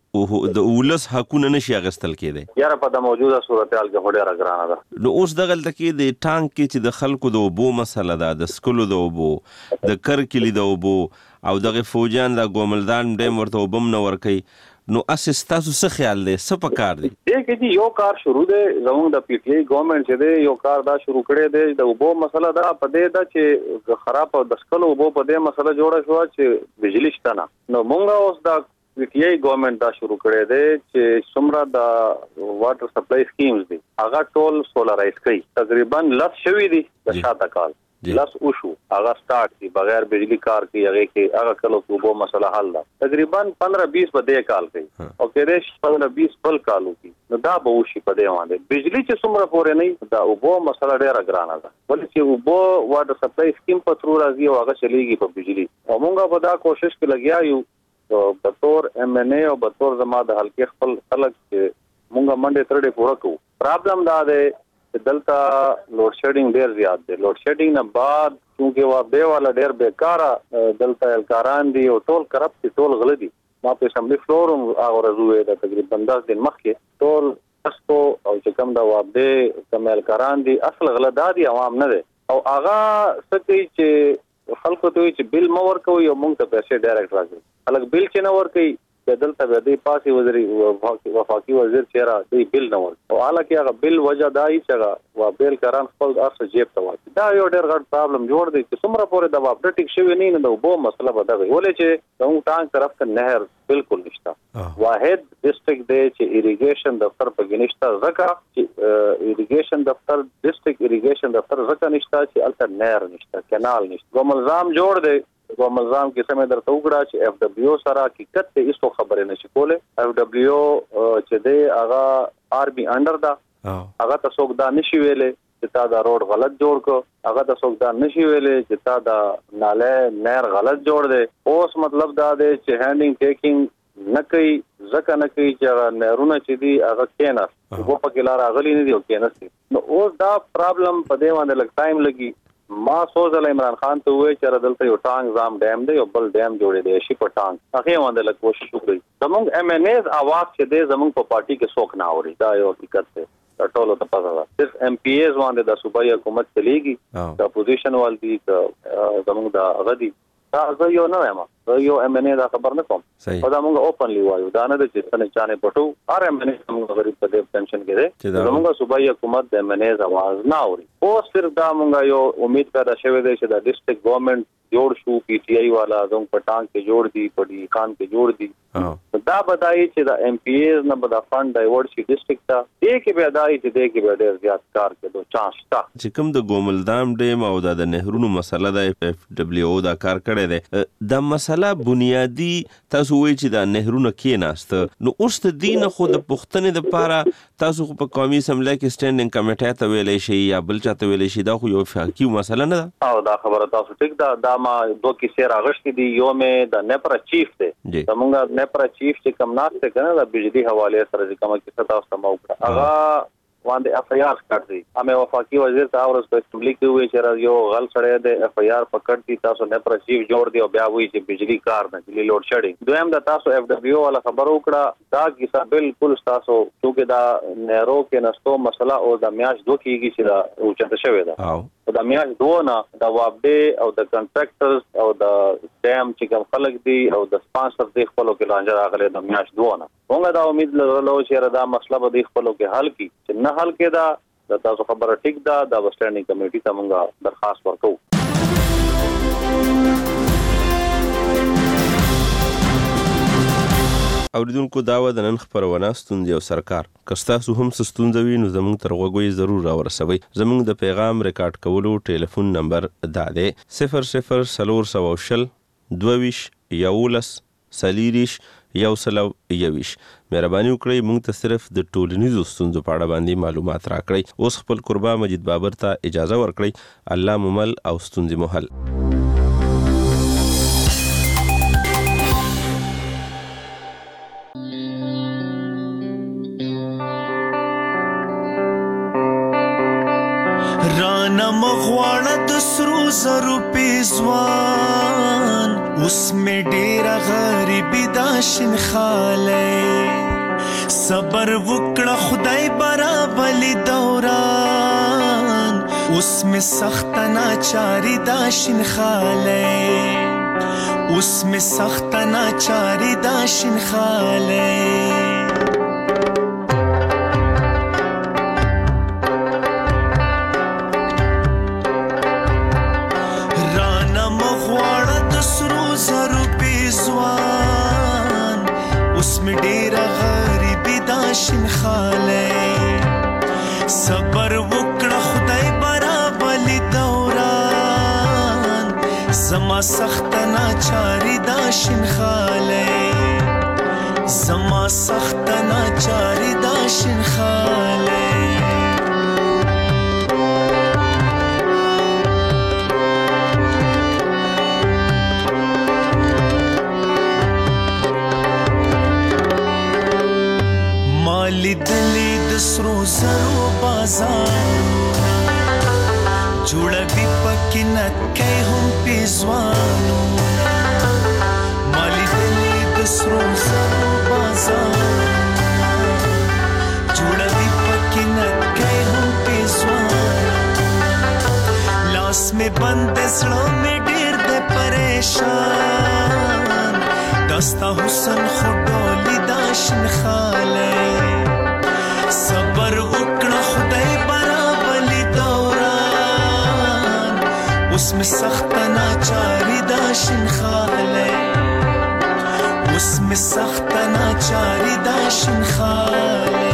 د اولس حقونه نشي اغستل کېدی یاره په د موجوده صورتحال کې ډېره ګرانه ده نو اوس دغلته کې د ټانک کې چې د خلکو د اوبو مسله ده د سکلو د اوبو د کرکلی د اوبو او دغه فوجان د ګوملدان ډیم ورته وبم نه ورکي نو اساس تاسو څه خیال دی څه پکار دی دې کې یو کار شروع دی زموږ د پی ټی آی ګورنمنت چې دی یو کار دا شروع کړی دی د اوبو مسله دا په دې دا چې خراب او د سکلو اوبو په دې مسله جوړه شو چې بجلی شته نه نو مونږ اوس دا پی ټی آی ګورنمنت دا شروع کړی دی چې څومره د واټر سپلای سکیمز دي هغه ټول سولرایز کړي تقریبا لس شوي دي د شاته کال لس وشو هغه سٹارټ دي بغیر بجلی کار کوي هغه کې هغه کلو کوبو مسله حل ده تقریبا 15-20 په دې کال کوي او کېدې 15-20 بل کالو کې نو دا به وشي په دې باندې بجلی چې څومره پورې نه دا اوبو مسله ډیره ګرانه ده ولې چې اوبو واټر سپلای سکیم په تر راځي او هغه چلیږي په بجلی او موږ په دا کوشش کې لګیا یو په تور ام ان ای او په تور زما د حلقې خپل خلک چې موږ منډه ترډه پوره کوو پرابلم دا ده دلته لوډ شیډینګ ډیر زیات دی لوډ شیډینګ نه بعد چې وا به والا ډیر بیکاره دلته الکاران دي او ټول کرپټ ټول غلطي ما په اسمبلی فلور هغه ورځ د تقریبا 10 دن مخکې ټول تاسو او چې کوم د وابده کمال کاران دي اصل غلطادي عوام نه دي او هغه څه چې خلکو ته چې بل مور کوي او موږ ته پیسې ډایرکټ راځي الګ بل چې نه ور کوي دلته به د پاسي وزیر وفاقي وزیر چیرې دی بل نه ور او حالکه هغه بل وجه دای چې وا بل کاران خپل ارڅ جیب ته واچي دا یو ډېر غټ پرابلم جوړ دی چې څومره پورې د اپډیټ شوی نه د وبو مسله به دا ولې چې د ټانک طرف ته نهر بالکل نشته واحد ډیسټریکټ دی چې اریګیشن دفتر په گنشتا زکه چې اریګیشن دفتر ډیسټریکټ اریګیشن دفتر زکه نشته چې الټر نهر نشته کینال نشته کوم الزام جوړ دی و ملزام کې سمې درته وکړه چې اف دبليو سره حقیقت ته هیڅ خبره نشي کوله اف دبليو چې دی هغه آرمي انډر دا هغه تاسو دا نشي ویلې چې تا دا روډ غلط جوړ کو هغه تاسو دا نشي ویلې چې تا دا ناله نهر غلط جوړ دی اوس مطلب دا دی چې هینډینګ ټیکینګ نه کوي ځکه نه کوي چې نهرونه چې دی هغه کیناس وګ په کې لار غلي نه دی او کیناس نو اوس دا پرابلم په دې باندې لګ ټایم لګي ما سوزل عمران خان ته وې چې دلته یو ټانګ زام ډیم دی او بل ډیم جوړې دی شي په ټانګ هغه باندې لږ کوشش وکړي زمونږ ایم ان ایز आवाज چې دی زمونږ په پارټي کې څوک نه اوري دا یو حقیقت دی ټولو ته پته ده صرف ایم پی ایز باندې د صوبایي حکومت چلیږي د اپوزیشن والدي زمونږ د غدي دا یو نه وایم یو ایم ان ای دا خبر نه کوم او دا موږ اوپنلی وایو دا نه چې څنګه چانه پټو ار ایم ان ای موږ غریب په دې ټینشن کې دي زموږ صوبایي حکومت د ایم ان ای आवाज نه اوري او صرف دا موږ یو امید پیدا شوه دی چې د ډیسټریکټ ګورنمنت جوړ شو پی ټی آی والا زموږ پټان کې جوړ دي پډی خان کې جوړ دي دا بدایي چې د ایم پی ایز نه بد فند ډایورټ شي ډیسټریکټ ته دې کې به دای چې دې کې به ډېر زیات کار کېدو چانس تا چې کوم د ګوملدام ډیم او د نهرونو مسله د اف دبليو دا کار کړی دی د مسله بنیادی تاسو وایي چې د نهرونو کې ناست نو اوس د دین خو د پښتنې د پاره تاسو په قومي اسمبلی کې سټینډینګ کمیټه ته ویلې شي یا بل چاته ویلې شي دا خو یو فقهي مسله نه ده او دا خبره تاسو ټیک دا ما دوه کیسې راغشتې دي یو مې د نپرا چیف دی زمونږ نپرا چیف چې کوم ناشته کنه د بجلی حواله سره چې کومه کیسه تاسو ته مو وکړه هغه باندې اف ای آر کړ دي امه وفاقي وزیر ته اورس په اسمبلی کې وی چې یو غل سره د اف ای آر پکړ دي تاسو نپرا چیف جوړ دی او بیا وی چې بجلی کار نه دی لوډ شډینګ دویم د تاسو اف دبليو والا خبر وکړه دا کیسه بالکل تاسو چې دا نهرو کې نستو مسله او د میاش دوه کیږي چې دا اوچته شوی دا او د میاش دوه نه د وابډه او د کنټراکټرز او د ډیم چې کوم خلک دي او د سپانسر دی خپلو کې لانجه راغله د میاش دوه نه موږ دا امید لرلو چې دا مسله به د خپلو کې حل کی چې نه حل کېدا د تاسو خبره ټیک ده د وسټرنینګ کمیټې ته موږ درخواست ورکو اوریدونکو دا و د نن خبرونه ستوندې او سرکار کستاسو هم ستوندوي نو زموږ تر غوږی ضرور راورسوي زموږ د پیغام ریکارډ کولو ټلیفون نمبر دا دی 00 22 11 سلیریش یو سلو یویش مهرباني وکړئ موږ ته صرف د ټولنیزو ستونزو په اړه باندې معلومات راکړئ اوس خپل قربا مجید بابر ته اجازه ورکړئ الله ممل او ستونزې محل رانا مغواړه د سرو زرو پیزوان اوس مې ډېره غریبي دا شنخالی صبر وکړه خدای برابلی دوران اوس مې سخته ناچاري دا شنخالی اوس مې سخته ناچاري دا شنخالی صبر وکړه خدای برابلی دوران زما سخت ناچاری دا شنخالی زما سخت ناچاری دا شنخالی مالی دلی دسرو زرو بازارونه جوړوي پکې نکۍ هم پیزوانونه مالی دلی سرو زرو بازار جوړوي پکې نکای هم پیسوان لاس میں بند زړه میں ډیر د پریشان دستا حسن خډولی دا شنخاله صبر وکړه خدای برابلی دوران اوس می سخت ناچاری دا شنخاله اوس می سخت ناچاری دا شنخاله